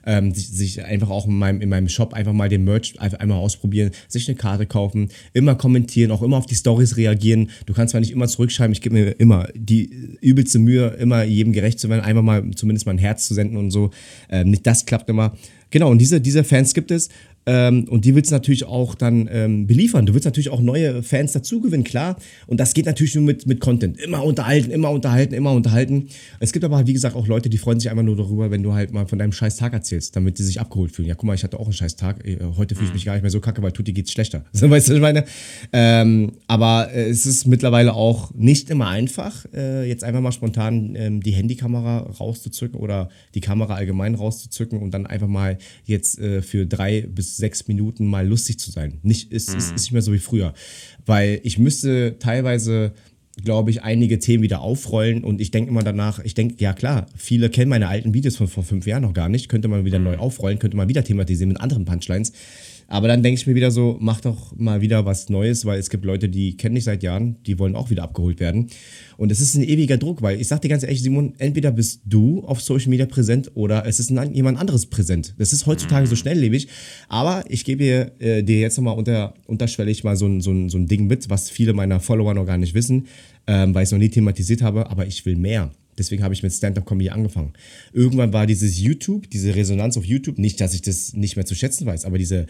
sich einfach auch in meinem Shop einfach mal den Merch einmal ausprobieren, sich eine Karte kaufen, immer kommentieren, auch immer auf die Stories reagieren. Du kannst zwar nicht immer zurückschreiben, ich gebe mir immer die übelste Mühe, immer jedem gerecht zu werden, einfach mal zumindest mal ein Herz zu senden und so. Nicht das klappt immer. Genau, und diese Fans gibt es. Und die willst du natürlich auch dann beliefern. Du willst natürlich auch neue Fans dazugewinnen, klar. Und das geht natürlich nur mit Content. Immer unterhalten, immer unterhalten, immer unterhalten. Es gibt aber halt, wie gesagt, auch Leute, die freuen sich einfach nur darüber, wenn du halt mal von deinem scheiß Tag erzählst, damit die sich abgeholt fühlen. Ja, guck mal, ich hatte auch einen scheiß Tag. Heute fühle ich mich gar nicht mehr so kacke, weil Tutti geht's schlechter. So, weißt du, was ich meine? Aber es ist mittlerweile auch nicht immer einfach, jetzt einfach mal spontan die Handykamera rauszuzücken oder die Kamera allgemein rauszuzücken und dann einfach mal jetzt für 3 bis 6 Minuten mal lustig zu sein. Ist nicht mehr so wie früher. Weil ich müsste teilweise, glaube ich, einige Themen wieder aufrollen und ich denke immer danach, ja klar, viele kennen meine alten Videos von vor 5 Jahren noch gar nicht, könnte man wieder neu aufrollen, könnte man wieder thematisieren mit anderen Punchlines. Aber dann denke ich mir wieder so, mach doch mal wieder was Neues, weil es gibt Leute, die kennen dich seit Jahren, die wollen auch wieder abgeholt werden. Und es ist ein ewiger Druck, weil ich sag dir ganz ehrlich, Simon, entweder bist du auf Social Media präsent oder es ist jemand anderes präsent. Das ist heutzutage so schnelllebig. Aber ich gebe dir jetzt nochmal unterschwellig mal so ein Ding mit, was viele meiner Follower noch gar nicht wissen, weil ich es noch nie thematisiert habe, aber ich will mehr. Deswegen habe ich mit Stand-Up-Comedy angefangen. Irgendwann war diese Resonanz auf YouTube, nicht, dass ich das nicht mehr zu schätzen weiß, aber ich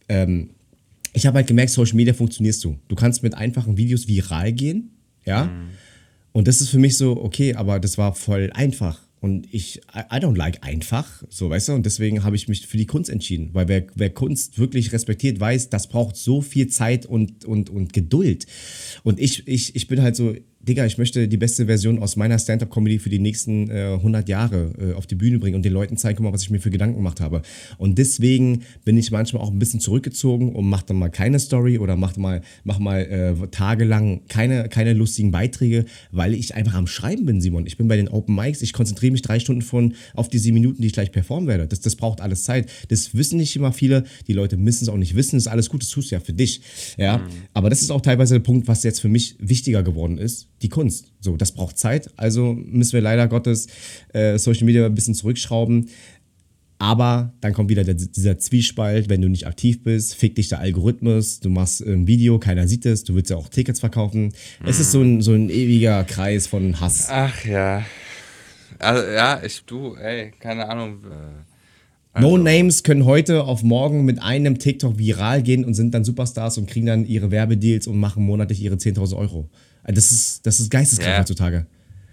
habe halt gemerkt, Social Media funktionierst du. Du kannst mit einfachen Videos viral gehen, ja. Und das ist für mich so, okay, aber das war voll einfach. Und I don't like einfach, so, weißt du, und deswegen habe ich mich für die Kunst entschieden, weil wer Kunst wirklich respektiert, weiß, das braucht so viel Zeit und Geduld. Und ich bin halt so, Digga, ich möchte die beste Version aus meiner Stand-Up-Comedy für die nächsten 100 Jahre auf die Bühne bringen und den Leuten zeigen, guck mal, was ich mir für Gedanken gemacht habe. Und deswegen bin ich manchmal auch ein bisschen zurückgezogen und mach dann mal keine Story oder mach mal tagelang keine lustigen Beiträge, weil ich einfach am Schreiben bin, Simon. Ich bin bei den Open Mics, ich konzentriere mich 3 Stunden auf die 7 Minuten, die ich gleich performen werde. Das braucht alles Zeit. Das wissen nicht immer viele, die Leute müssen es auch nicht wissen, das ist alles gut, das tust du ja für dich. Ja? Aber das ist auch teilweise der Punkt, was jetzt für mich wichtiger geworden ist, die Kunst. So, das braucht Zeit, also müssen wir leider Gottes Social Media ein bisschen zurückschrauben. Aber dann kommt wieder dieser Zwiespalt, wenn du nicht aktiv bist, fickt dich der Algorithmus, du machst ein Video, keiner sieht es, du willst ja auch Tickets verkaufen. Es ist so ein ewiger Kreis von Hass. Ach ja. Also ja, keine Ahnung. No-Names können heute auf morgen mit einem TikTok viral gehen und sind dann Superstars und kriegen dann ihre Werbedeals und machen monatlich ihre 10.000 Euro. Das ist geisteskrank heutzutage.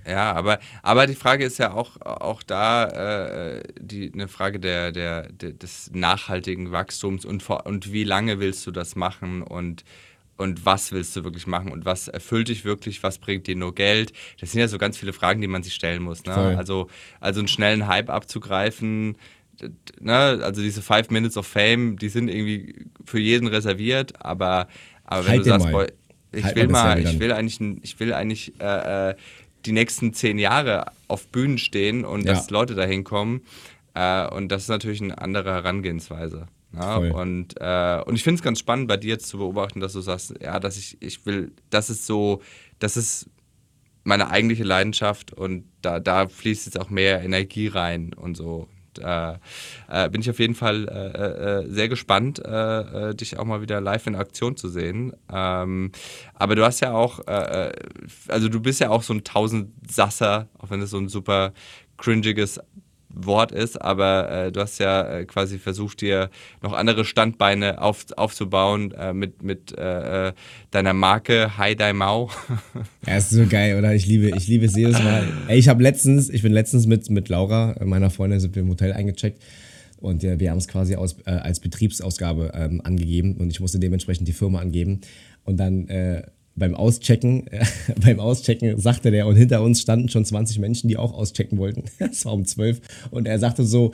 Ja, aber die Frage ist ja auch da eine Frage des nachhaltigen Wachstums und wie lange willst du das machen und was willst du wirklich machen und was erfüllt dich wirklich, was bringt dir nur Geld? Das sind ja so ganz viele Fragen, die man sich stellen muss. Ne? Also einen schnellen Hype abzugreifen, ne? Also diese 5 Minutes of Fame, die sind irgendwie für jeden reserviert, aber wenn du sagst, boah, ich will eigentlich die nächsten 10 Jahre auf Bühnen stehen und dass Leute da hinkommen, und das ist natürlich eine andere Herangehensweise. Ja, und ich finde es ganz spannend, bei dir jetzt zu beobachten, dass du sagst, ja, dass ich will, das ist meine eigentliche Leidenschaft und da fließt jetzt auch mehr Energie rein und so. Bin ich auf jeden Fall sehr gespannt, dich auch mal wieder live in Aktion zu sehen. Aber du hast ja auch, also du bist ja auch so ein Tausendsasser, auch wenn das so ein super cringiges Wort ist, aber du hast ja quasi versucht, dir noch andere Standbeine aufzubauen mit deiner Marke Hai Dai Mao. Ja, ist so geil, oder? Ich liebe es jedes Mal. Ey, ich bin letztens mit Laura, meiner Freundin, sind wir im Hotel eingecheckt und wir haben es quasi als Betriebsausgabe angegeben und ich musste dementsprechend die Firma angeben und dann beim Auschecken sagte der, und hinter uns standen schon 20 Menschen, die auch auschecken wollten. Es war um 12 und er sagte so,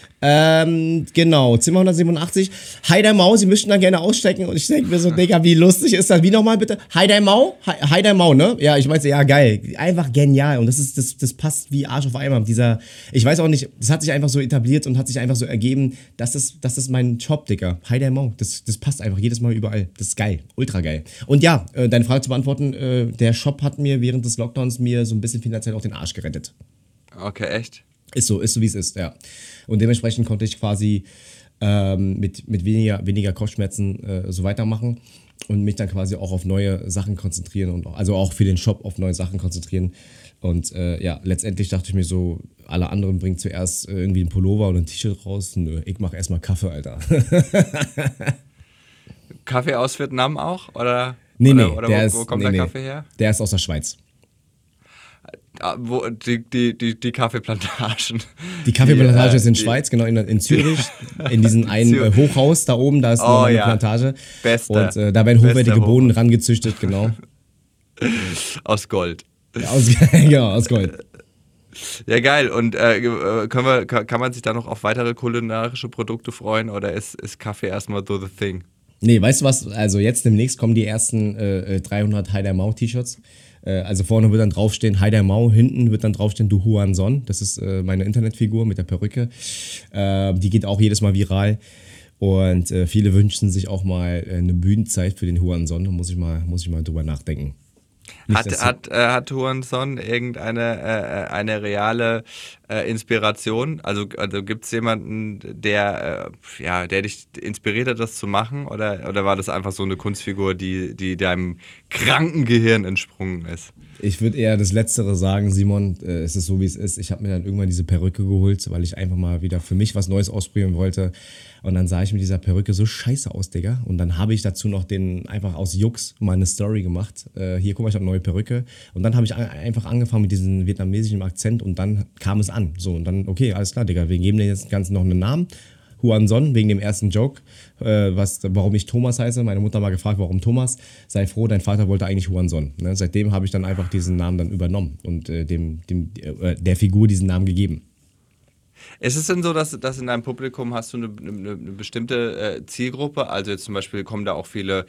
genau, Zimmer 187, Hai Dai Mao, Sie möchten da gerne auschecken. Und ich denke mir so, Digga, wie lustig ist das? Wie nochmal bitte? Hai Dai Mao? Hai Dai Mao, ne? Ja, ich meinte, ja, geil. Einfach genial. Und das passt wie Arsch auf Eimer. Ich weiß auch nicht, das hat sich einfach so etabliert und hat sich einfach so ergeben, das ist mein Job, Digga. Hai Dai Mao. Das passt einfach jedes Mal überall. Das ist geil. Ultra geil. Und ja, deine Frage zu beantworten, der Shop hat mir während des Lockdowns mir so ein bisschen finanziell auch den Arsch gerettet. Okay, echt? Ist so wie es ist, ja. Und dementsprechend konnte ich quasi mit weniger Kopfschmerzen so weitermachen und mich dann quasi auch auf neue Sachen konzentrieren und also auch für den Shop auf neue Sachen konzentrieren. Und ja, letztendlich dachte ich mir so, alle anderen bringen zuerst irgendwie einen Pullover und ein T-Shirt raus. Nö, ich mache erstmal Kaffee, Alter. Kaffee aus Vietnam auch? Oder wo kommt der Kaffee her? Der ist aus der Schweiz. Wo die Kaffeeplantagen. Die Kaffeeplantage ist in Schweiz, genau, in Zürich, in diesem einen Hochhaus da oben, da ist noch eine Plantage. Beste. Und da werden hochwertige Bohnen rangezüchtet, genau. Aus Gold. Genau, aus Gold. Ja, geil. Und kann man sich da noch auf weitere kulinarische Produkte freuen oder ist Kaffee erstmal so the thing? Nee, weißt du was? Also jetzt demnächst kommen die ersten 300 Hai Dai Mao T-Shirts. Also vorne wird dann draufstehen Hai Dai Mao, hinten wird dann draufstehen Du Huan Son. Das ist meine Internetfigur mit der Perücke. Die geht auch jedes Mal viral. Und viele wünschen sich auch mal eine Bühnenzeit für den Huan Son. Da muss ich mal drüber nachdenken. Hat Huan Son irgendeine eine reale Inspiration? Also gibt es jemanden, der dich inspiriert hat, das zu machen? Oder war das einfach so eine Kunstfigur, die deinem kranken Gehirn entsprungen ist? Ich würde eher das Letztere sagen, Simon. Es ist so, wie es ist. Ich habe mir dann irgendwann diese Perücke geholt, weil ich einfach mal wieder für mich was Neues ausprobieren wollte. Und dann sah ich mit dieser Perücke so scheiße aus, Digga. Und dann habe ich dazu noch einfach aus Jux mal eine Story gemacht. Hier, guck mal, ich habe eine neue Perücke. Und dann habe ich einfach angefangen mit diesem vietnamesischen Akzent und dann kam es an. So, und dann, okay, alles klar, Digga, wir geben dem jetzt Ganzen noch einen Namen. Huan Son, wegen dem ersten Joke, warum ich Thomas heiße. Meine Mutter mal gefragt, warum Thomas. Sei froh, dein Vater wollte eigentlich Huan Son. Ne? Seitdem habe ich dann einfach diesen Namen dann übernommen und der Figur diesen Namen gegeben. Ist es denn so, dass in deinem Publikum hast du eine bestimmte Zielgruppe? Also jetzt zum Beispiel kommen da auch viele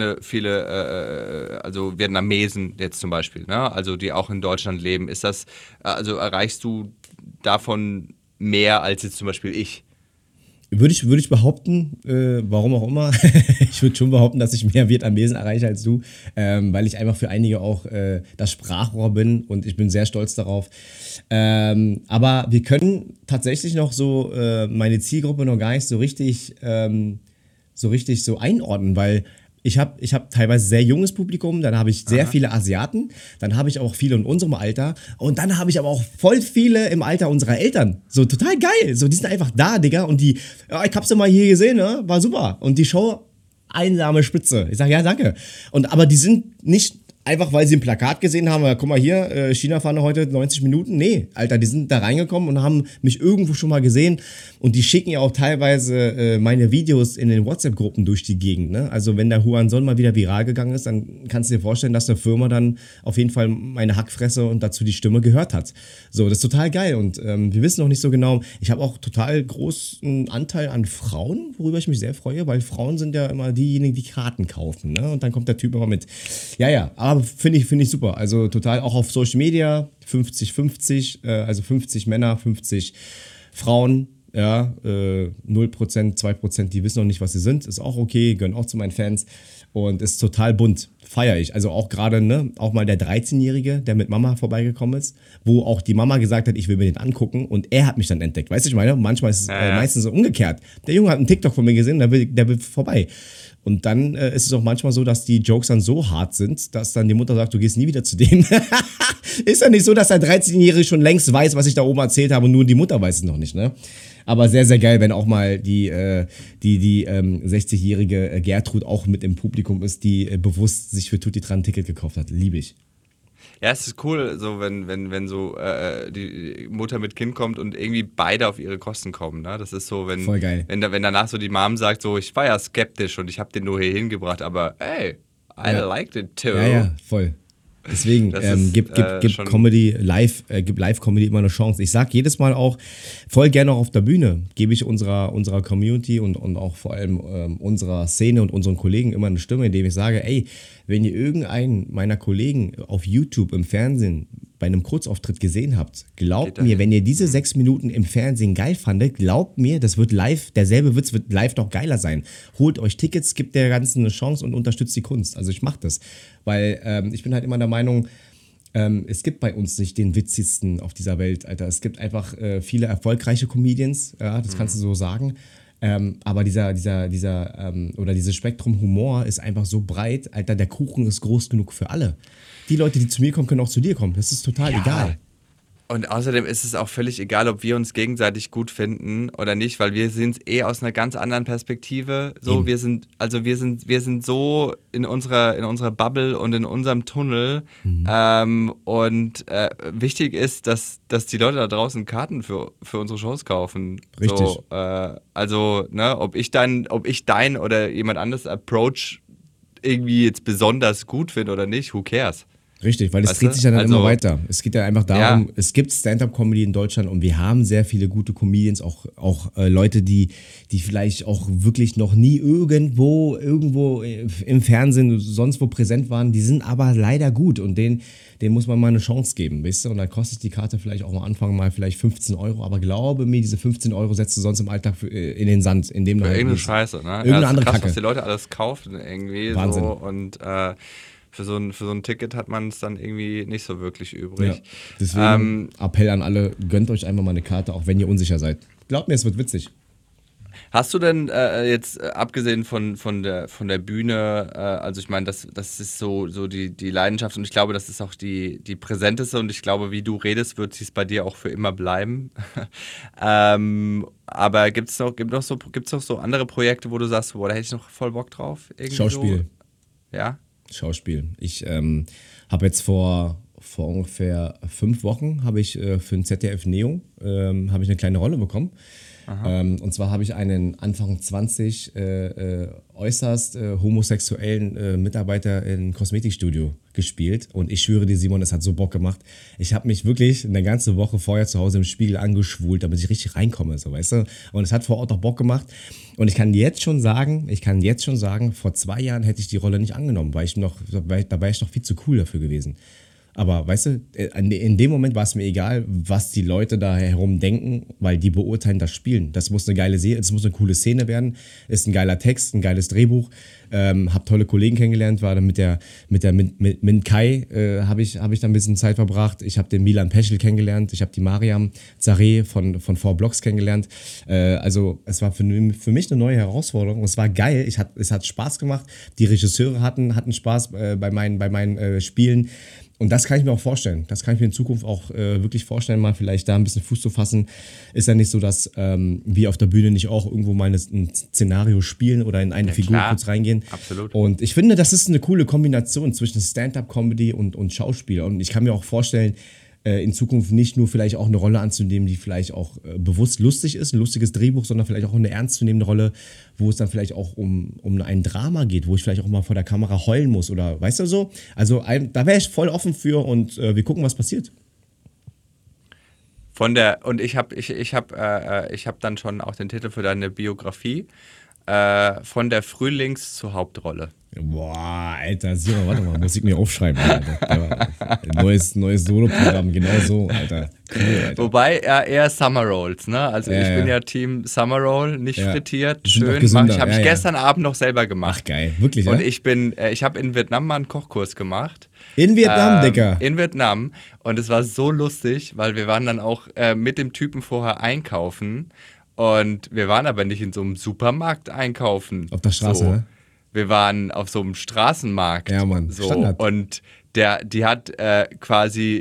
also Vietnamesen jetzt zum Beispiel, ne? Also die auch in Deutschland leben. Ist das, also erreichst du davon mehr als jetzt zum Beispiel ich? Würde ich behaupten, warum auch immer, ich würde schon behaupten, dass ich mehr Vietnamesen erreiche als du, weil ich einfach für einige auch das Sprachrohr bin und ich bin sehr stolz darauf. Aber wir können tatsächlich noch so meine Zielgruppe noch gar nicht so richtig so einordnen, weil ich hab teilweise sehr junges Publikum, dann habe ich sehr viele Asiaten, dann habe ich auch viele in unserem Alter und dann habe ich aber auch voll viele im Alter unserer Eltern. So total geil. So, die sind einfach da, Digga. Und ich hab's ja mal hier gesehen, ne? War super. Und die Show, einsame Spitze. Ich sage, ja, danke. Aber die sind nicht einfach weil sie ein Plakat gesehen haben, guck mal hier, China-Fahne heute 90 Minuten. Nee, Alter, die sind da reingekommen und haben mich irgendwo schon mal gesehen und die schicken ja auch teilweise meine Videos in den WhatsApp-Gruppen durch die Gegend. Ne? Also wenn der Huanson mal wieder viral gegangen ist, dann kannst du dir vorstellen, dass eine Firma dann auf jeden Fall meine Hackfresse und dazu die Stimme gehört hat. So, das ist total geil und wir wissen noch nicht so genau, ich habe auch total großen Anteil an Frauen, worüber ich mich sehr freue, weil Frauen sind ja immer diejenigen, die Karten kaufen. Ne? Und dann kommt der Typ immer mit. Ja, aber finde ich super. Also total auch auf Social Media 50-50, also 50 Männer, 50 Frauen. Ja, 0%, 2%, die wissen noch nicht, was sie sind. Ist auch okay, gehören auch zu meinen Fans. Und ist total bunt. Feiere ich. Also auch gerade, ne, auch mal der 13-Jährige, der mit Mama vorbeigekommen ist, wo auch die Mama gesagt hat, ich will mir den angucken und er hat mich dann entdeckt. Weißt du, ich meine, manchmal ist es meistens so umgekehrt. Der Junge hat einen TikTok von mir gesehen, der will vorbei. Und dann ist es auch manchmal so, dass die Jokes dann so hart sind, dass dann die Mutter sagt, du gehst nie wieder zu dem. Ist ja nicht so, dass der 13-Jährige schon längst weiß, was ich da oben erzählt habe, nur die Mutter weiß es noch nicht, ne? Aber sehr, sehr geil, wenn auch mal die 60-jährige Gertrud auch mit im Publikum ist, die bewusst sich für Tutti Tran ein Ticket gekauft hat. Liebe ich. Ja, es ist cool, so wenn so die Mutter mit Kind kommt und irgendwie beide auf ihre Kosten kommen. Ne? Das ist so, voll geil. Wenn danach so die Mom sagt, so ich war ja skeptisch und ich habe den nur hier hingebracht, aber hey, I liked it too. Ja, voll. Deswegen gib Comedy gib Live-Comedy immer eine Chance. Ich sag jedes Mal auch, voll gerne auch auf der Bühne, gebe ich unserer Community und auch vor allem unserer Szene und unseren Kollegen immer eine Stimme, indem ich sage, ey, wenn ihr irgendeinen meiner Kollegen auf YouTube im Fernsehen bei einem Kurzauftritt gesehen habt, glaubt mir, wenn ihr diese 6 Minuten im Fernsehen geil fandet, glaubt mir, das wird live, derselbe Witz wird live noch geiler sein. Holt euch Tickets, gibt der Ganzen eine Chance und unterstützt die Kunst. Also ich mache das, weil ich bin halt immer der Meinung, es gibt bei uns nicht den witzigsten auf dieser Welt, Alter. Es gibt einfach viele erfolgreiche Comedians, ja, das kannst du so sagen. Aber dieses Spektrum Humor ist einfach so breit, Alter, der Kuchen ist groß genug für alle. Die Leute, die zu mir kommen, können auch zu dir kommen. Das ist total egal. Und außerdem ist es auch völlig egal, ob wir uns gegenseitig gut finden oder nicht, weil wir sehen es aus einer ganz anderen Perspektive. So, wir sind so in unserer Bubble und in unserem Tunnel. Wichtig ist, dass die Leute da draußen Karten für unsere Shows kaufen. Richtig. So, ne, ob ich dein oder jemand anderes Approach irgendwie jetzt besonders gut finde oder nicht, who cares? Richtig, weil es dreht sich ja dann immer weiter. Es geht ja einfach darum, es gibt Stand-Up-Comedy in Deutschland und wir haben sehr viele gute Comedians, auch Leute, die vielleicht auch wirklich noch nie irgendwo im Fernsehen, sonst wo präsent waren, die sind aber leider gut und denen muss man mal eine Chance geben, weißt du? Und dann kostet die Karte vielleicht auch am Anfang mal vielleicht 15 €, aber glaube mir, diese 15 € setzt du sonst im Alltag in den Sand, indem du halt irgendeine Scheiße, ne? Irgendeine andere krass, Kacke. Was die Leute alles kaufen irgendwie. Wahnsinn. So und für so ein Ticket hat man es dann irgendwie nicht so wirklich übrig. Ja, deswegen Appell an alle, gönnt euch einfach mal eine Karte, auch wenn ihr unsicher seid. Glaubt mir, es wird witzig. Hast du denn jetzt, abgesehen von der Bühne, also ich meine, das ist so die Leidenschaft und ich glaube, das ist auch die präsenteste und ich glaube, wie du redest, wird es bei dir auch für immer bleiben. Aber gibt's noch so andere Projekte, wo du sagst, boah, da hätte ich noch voll Bock drauf? Irgendwie Schauspiel. So? Ja? Schauspiel. Ich habe jetzt vor ungefähr 5 Wochen habe ich für ein ZDF Neo habe ich eine kleine Rolle bekommen. Und zwar habe ich einen Anfang 20 äußerst homosexuellen Mitarbeiter in ein Kosmetikstudio gespielt. Und ich schwöre dir, Simon, es hat so Bock gemacht. Ich habe mich wirklich eine ganze Woche vorher zu Hause im Spiegel angeschwult, damit ich richtig reinkomme, so, weißt du? Und es hat vor Ort auch Bock gemacht. Und ich kann jetzt schon sagen, vor 2 Jahren hätte ich die Rolle nicht angenommen, da war ich noch viel zu cool dafür gewesen. Aber weißt du, in dem Moment war es mir egal, was die Leute da herum denken, weil die beurteilen das Spielen. Das muss eine geile Serie, das muss eine coole Szene werden, ist ein geiler Text, ein geiles Drehbuch. Hab tolle Kollegen kennengelernt, war dann mit Min Kai habe ich dann ein bisschen Zeit verbracht. Ich habe den Milan Peschel kennengelernt, ich habe die Mariam Zareh von 4 Blocks kennengelernt. Also es war für mich eine neue Herausforderung. Es war geil, es hat Spaß gemacht. Die Regisseure hatten Spaß bei meinen Spielen. Und das kann ich mir auch vorstellen. Das kann ich mir in Zukunft auch wirklich vorstellen, mal vielleicht da ein bisschen Fuß zu fassen. Ist ja nicht so, dass wir auf der Bühne nicht auch irgendwo mal ein Szenario spielen oder in eine Figur klar. kurz reingehen. Absolut. Und ich finde, das ist eine coole Kombination zwischen Stand-up-Comedy und Schauspieler. Und ich kann mir auch vorstellen, in Zukunft nicht nur vielleicht auch eine Rolle anzunehmen, die vielleicht auch bewusst lustig ist, ein lustiges Drehbuch, sondern vielleicht auch eine ernstzunehmende Rolle, wo es dann vielleicht auch um ein Drama geht, wo ich vielleicht auch mal vor der Kamera heulen muss oder weißt du so? Also da wäre ich voll offen für und wir gucken, was passiert. Ich hab dann schon auch den Titel für deine Biografie. Von der Frühlings- zur Hauptrolle. Boah, Alter, Simon, warte mal, muss ich mir aufschreiben, Alter. Neues Solo-Programm, genau so, Alter. Cool, Alter. Wobei eher Summer Rolls, ne? Also Ja, ich bin ja. ja Team Summer Roll, nicht frittiert, Die sind doch schön. gesünder, Ich habe ja, ich ja. gestern Abend noch selber gemacht. Ach geil, wirklich, Und ja? ich habe in Vietnam mal einen Kochkurs gemacht. In Vietnam, Dicker. In Vietnam. Und es war so lustig, weil wir waren dann auch mit dem Typen vorher einkaufen. Und wir waren aber nicht in so einem Supermarkt einkaufen. Auf der Straße, so. ne? Wir waren auf so einem Straßenmarkt. Ja, Mann, so. Standard. Und die hat quasi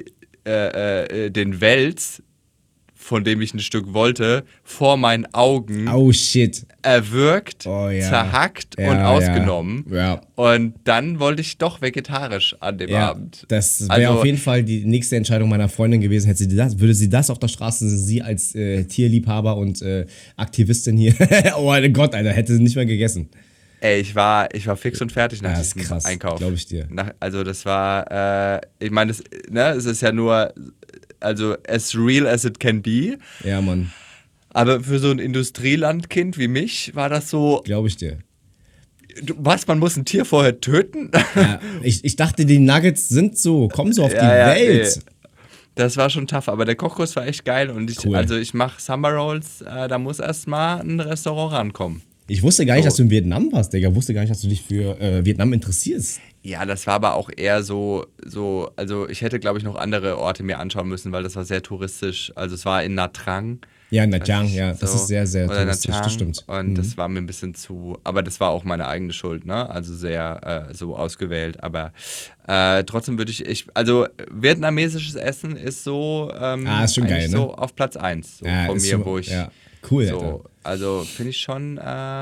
den Wels, von dem ich ein Stück wollte, vor meinen Augen Oh shit. erwürgt, Oh, ja. zerhackt Ja, und ja. ausgenommen. Ja. Und dann wollte ich doch vegetarisch an dem Ja, Abend. das wäre Also- auf jeden Fall die nächste Entscheidung meiner Freundin gewesen. Würde sie das auf der Straße, sie als Tierliebhaber und Aktivistin hier, oh mein Gott, Alter, hätte sie nicht mehr gegessen. Ey, ich war fix und fertig nach Ja, ist diesem krass, Einkauf. glaub ich dir. Also das war, ich meine, es ist ja nur, also as real as it can be. Ja, Mann, Aber für so ein Industrielandkind wie mich war das so, glaube ich dir. man muss ein Tier vorher töten? Ja, ich dachte, die Nuggets kommen so auf die Welt. nee. Das war schon tough, aber der Kochkurs war echt geil und Cool. ich mache Summer Rolls, da muss erstmal ein Restaurant rankommen. Ich wusste gar nicht, So. dass du in Vietnam warst, Digga. Ich wusste gar nicht, dass du dich für Vietnam interessierst. Ja, das war aber auch eher so, also ich hätte, glaube ich, noch andere Orte mir anschauen müssen, weil das war sehr touristisch. Also es war in Nha Trang. Ja, Nha Trang, ja, das So. ist sehr, sehr Oder Nha touristisch, das Trang. stimmt. Und das war mir ein bisschen zu, aber das war auch meine eigene Schuld, ne? Also sehr so ausgewählt, aber trotzdem würde also vietnamesisches Essen ist so ist schon geil, eigentlich ne? so auf Platz 1 so Ja, von ist mir, schon- wo ich ja, cool, so, Alter. also finde ich schon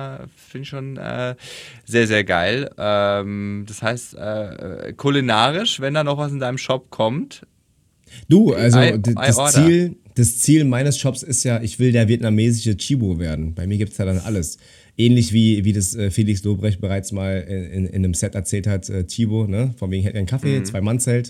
sehr, sehr geil. Das heißt, kulinarisch, wenn da noch was in deinem Shop kommt, Du, also I das order. Ziel meines Shops ist ja, ich will der vietnamesische Chibo werden. Bei mir gibt es ja dann alles. Ähnlich wie das Felix Lobrecht bereits mal in einem Set erzählt hat, Chibo, ne? Von wegen hätte er einen Kaffee, 2-Mann-Zelt.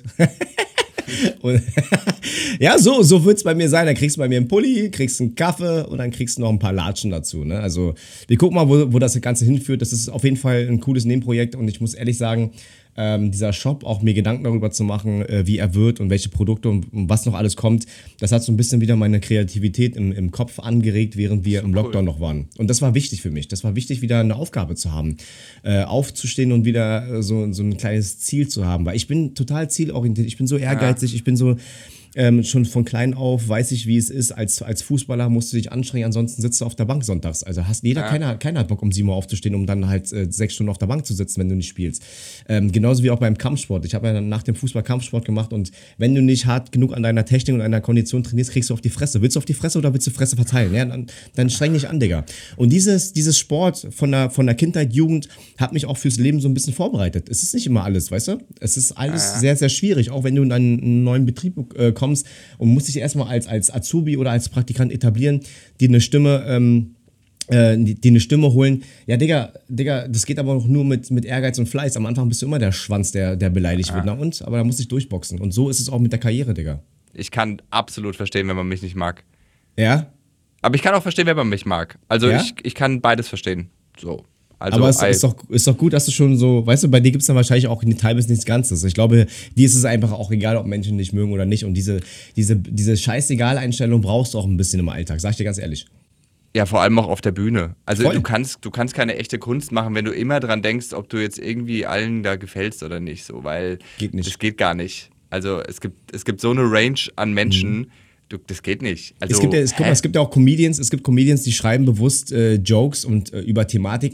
Und ja, so wird es bei mir sein. Dann kriegst du bei mir einen Pulli, kriegst einen Kaffee und dann kriegst du noch ein paar Latschen dazu. Ne? Also wir gucken mal, wo das Ganze hinführt. Das ist auf jeden Fall ein cooles Nebenprojekt und ich muss ehrlich sagen, dieser Shop, auch mir Gedanken darüber zu machen, wie er wird und welche Produkte und was noch alles kommt, das hat so ein bisschen wieder meine Kreativität im Kopf angeregt, während wir im Lockdown noch waren. Und das war wichtig für mich. Das war wichtig, wieder eine Aufgabe zu haben. Aufzustehen und wieder so ein kleines Ziel zu haben. Weil ich bin total zielorientiert, ich bin so ehrgeizig, ich bin so schon von klein auf weiß ich, wie es ist. Als Fußballer musst du dich anstrengen, ansonsten sitzt du auf der Bank sonntags. Also keiner hat Bock, um 7 Uhr aufzustehen, um dann halt 6 Stunden auf der Bank zu sitzen, wenn du nicht spielst. Genauso wie auch beim Kampfsport. Ich habe ja nach dem Fußball Kampfsport gemacht und wenn du nicht hart genug an deiner Technik und an deiner Kondition trainierst, kriegst du auf die Fresse. Willst du auf die Fresse oder willst du Fresse verteilen? Ja, dann streng dich an, Digga. Und dieses Sport von der Kindheit, Jugend hat mich auch fürs Leben so ein bisschen vorbereitet. Es ist nicht immer alles, weißt du? Es ist alles sehr, sehr schwierig. Auch wenn du in einen neuen Betrieb kommst und musst dich erstmal als Azubi oder als Praktikant etablieren, die eine Stimme holen. Ja, Digga, das geht aber auch nur mit Ehrgeiz und Fleiß. Am Anfang bist du immer der Schwanz, der beleidigt wird. Aber da musst du dich durchboxen. Und so ist es auch mit der Karriere, Digga. ich kann absolut verstehen, wenn man mich nicht mag. Ja? Aber ich kann auch verstehen, wenn man mich mag. Also Ja? ich kann beides verstehen. So. Also Aber es ist doch gut, dass du schon so, weißt du, bei dir gibt es dann wahrscheinlich auch ein Teil bis nichts Ganzes. Ich glaube, dir ist es einfach auch egal, ob Menschen dich mögen oder nicht. Und diese scheißegal-Einstellung brauchst du auch ein bisschen im Alltag, sag ich dir ganz ehrlich. ja, vor allem auch auf der Bühne. Also Voll. du kannst keine echte Kunst machen, wenn du immer dran denkst, ob du jetzt irgendwie allen da gefällst oder nicht. So, weil Geht nicht. das geht gar nicht. Also es gibt so eine Range an Menschen, das geht nicht. Also, Es gibt ja auch Comedians, die schreiben bewusst Jokes und über Thematiken,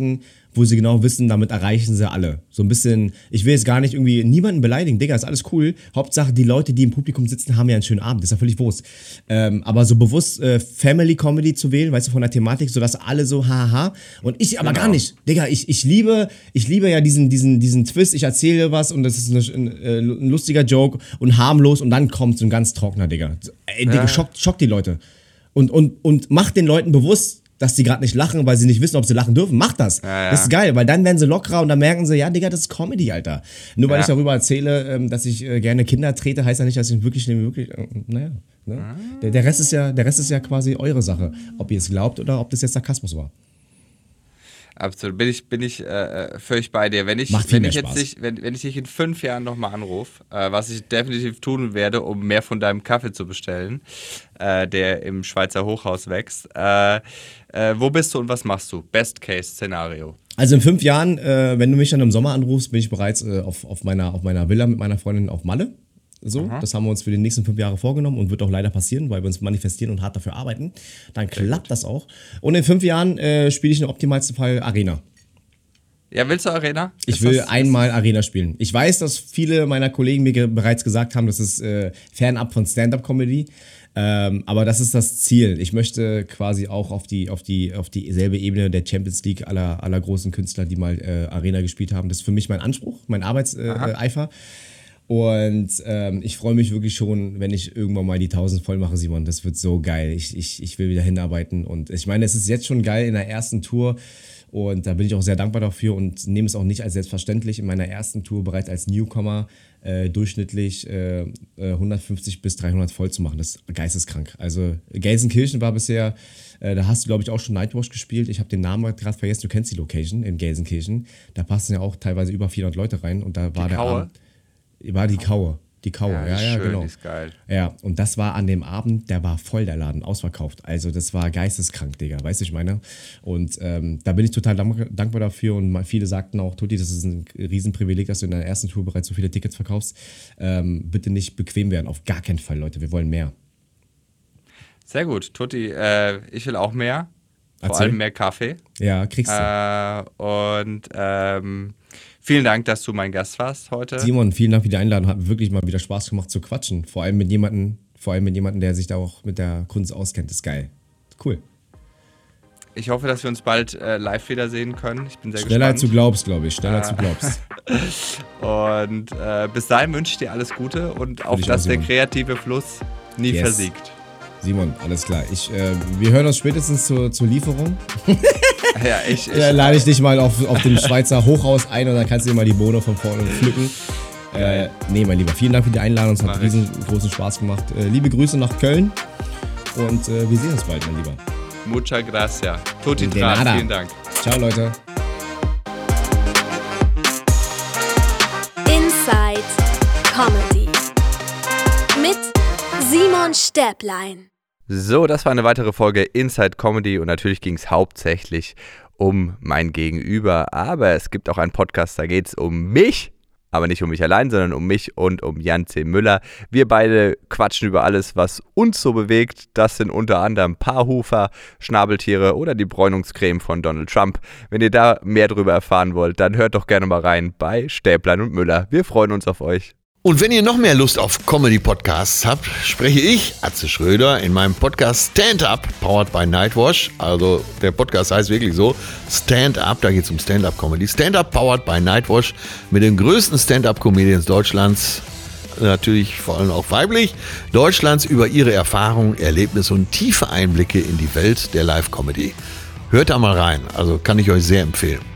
wo sie genau wissen, damit erreichen sie alle. So ein bisschen, ich will jetzt gar nicht irgendwie niemanden beleidigen, Digga, ist alles cool. Hauptsache, die Leute, die im Publikum sitzen, haben ja einen schönen Abend, ist ja völlig Wurst. Aber so bewusst Family Comedy zu wählen, weißt du, von der Thematik, sodass alle so haha und ich aber gar nicht. Digga, ich liebe ja diesen Twist, ich erzähle was und das ist ein lustiger Joke und harmlos und dann kommt so ein ganz trockener, Digga. Ey, Digga, schockt die Leute. Und macht den Leuten bewusst, dass die gerade nicht lachen, weil sie nicht wissen, ob sie lachen dürfen. Macht das. Ja. Das ist geil, weil dann werden sie lockerer und dann merken sie, ja, Digga, das ist Comedy, Alter. Nur weil ich darüber erzähle, dass ich gerne Kinder trete, heißt ja nicht, dass ich wirklich naja. Ne? Der Rest ist ja quasi eure Sache, ob ihr es glaubt oder ob das jetzt Sarkasmus war. Absolut, bin ich völlig bei dir. Wenn ich dich in 5 Jahren nochmal anrufe, was ich definitiv tun werde, um mehr von deinem Kaffee zu bestellen, der im Schweizer Hochhaus wächst, wo bist du und was machst du? Best-Case-Szenario. Also in 5 Jahren, wenn du mich dann im Sommer anrufst, bin ich bereits auf meiner Villa mit meiner Freundin auf Malle. So, das haben wir uns für die nächsten 5 Jahre vorgenommen und wird auch leider passieren, weil wir uns manifestieren und hart dafür arbeiten. Dann klappt das auch. Und in 5 Jahren spiele ich im optimalsten Fall Arena. Ja, willst du Arena? Ich will einmal Arena spielen. Ich weiß, dass viele meiner Kollegen mir bereits gesagt haben, das ist fernab von Stand-Up-Comedy. Aber das ist das Ziel. Ich möchte quasi auch auf dieselbe Ebene der Champions League aller großen Künstler, die mal Arena gespielt haben. Das ist für mich mein Anspruch, mein Arbeitseifer. Und ich freue mich wirklich schon, wenn ich irgendwann mal die 1000 voll mache, Simon. Das wird so geil. Ich will wieder hinarbeiten. Und ich meine, es ist jetzt schon geil in der ersten Tour. Und da bin ich auch sehr dankbar dafür und nehme es auch nicht als selbstverständlich, in meiner ersten Tour bereits als Newcomer durchschnittlich 150 bis 300 voll zu machen. Das ist geisteskrank. Also Gelsenkirchen war bisher, da hast du, glaube ich, auch schon Nightwash gespielt. Ich habe den Namen gerade vergessen. Du kennst die Location in Gelsenkirchen. Da passen ja auch teilweise über 400 Leute rein. Und da war der Abend... War die Kaue. Die Kaue, ja, schön, genau. Die ist geil. Ja, und das war an dem Abend, der war voll, der Laden, ausverkauft. Also das war geisteskrank, Digga, weißt du, ich meine? Und da bin ich total dankbar dafür und viele sagten auch, Tutti, das ist ein Riesenprivileg, dass du in der ersten Tour bereits so viele Tickets verkaufst. Bitte nicht bequem werden, auf gar keinen Fall, Leute, wir wollen mehr. Sehr gut, Tutti, ich will auch mehr, vor allem mehr Kaffee. Ja, kriegst du. Vielen Dank, dass du mein Gast warst heute. Simon, vielen Dank für die Einladung. Hat wirklich mal wieder Spaß gemacht zu quatschen. Vor allem mit jemandem, der sich da auch mit der Kunst auskennt. Das ist geil. Cool. Ich hoffe, dass wir uns bald live wiedersehen können. Ich bin sehr Schneller gespannt. Als du glaubst, glaube ich. Schneller als du glaubst. Und bis dahin wünsche ich dir alles Gute und auf dass der kreative Fluss nie versiegt. Simon, alles klar. Wir hören uns spätestens zur Lieferung. Ja, lade ich dich mal auf dem Schweizer Hochhaus ein und dann kannst du dir mal die Bohne von vorne pflücken. Nee, mein Lieber, vielen Dank für die Einladung. Es hat riesengroßen Spaß gemacht. Liebe Grüße nach Köln und wir sehen uns bald, mein Lieber. Muchas gracias. Tutti Trat, vielen Dank. Ciao, Leute. Inside Comedy mit Simon Stäblein. So, das war eine weitere Folge Inside Comedy und natürlich ging es hauptsächlich um mein Gegenüber, aber es gibt auch einen Podcast, da geht es um mich, aber nicht um mich allein, sondern um mich und um Jan C. Müller. Wir beide quatschen über alles, was uns so bewegt. Das sind unter anderem Paarhufer, Schnabeltiere oder die Bräunungscreme von Donald Trump. Wenn ihr da mehr drüber erfahren wollt, dann hört doch gerne mal rein bei Stäblein und Müller. Wir freuen uns auf euch. Und wenn ihr noch mehr Lust auf Comedy-Podcasts habt, spreche ich, Atze Schröder, in meinem Podcast Stand Up, powered by Nightwash. Also der Podcast heißt wirklich so, Stand Up, da geht es um Stand-Up-Comedy. Stand Up, powered by Nightwash, mit den größten Stand-Up-Comedians Deutschlands, natürlich vor allem auch weiblich, Deutschlands, über ihre Erfahrungen, Erlebnisse und tiefe Einblicke in die Welt der Live-Comedy. Hört da mal rein, also kann ich euch sehr empfehlen.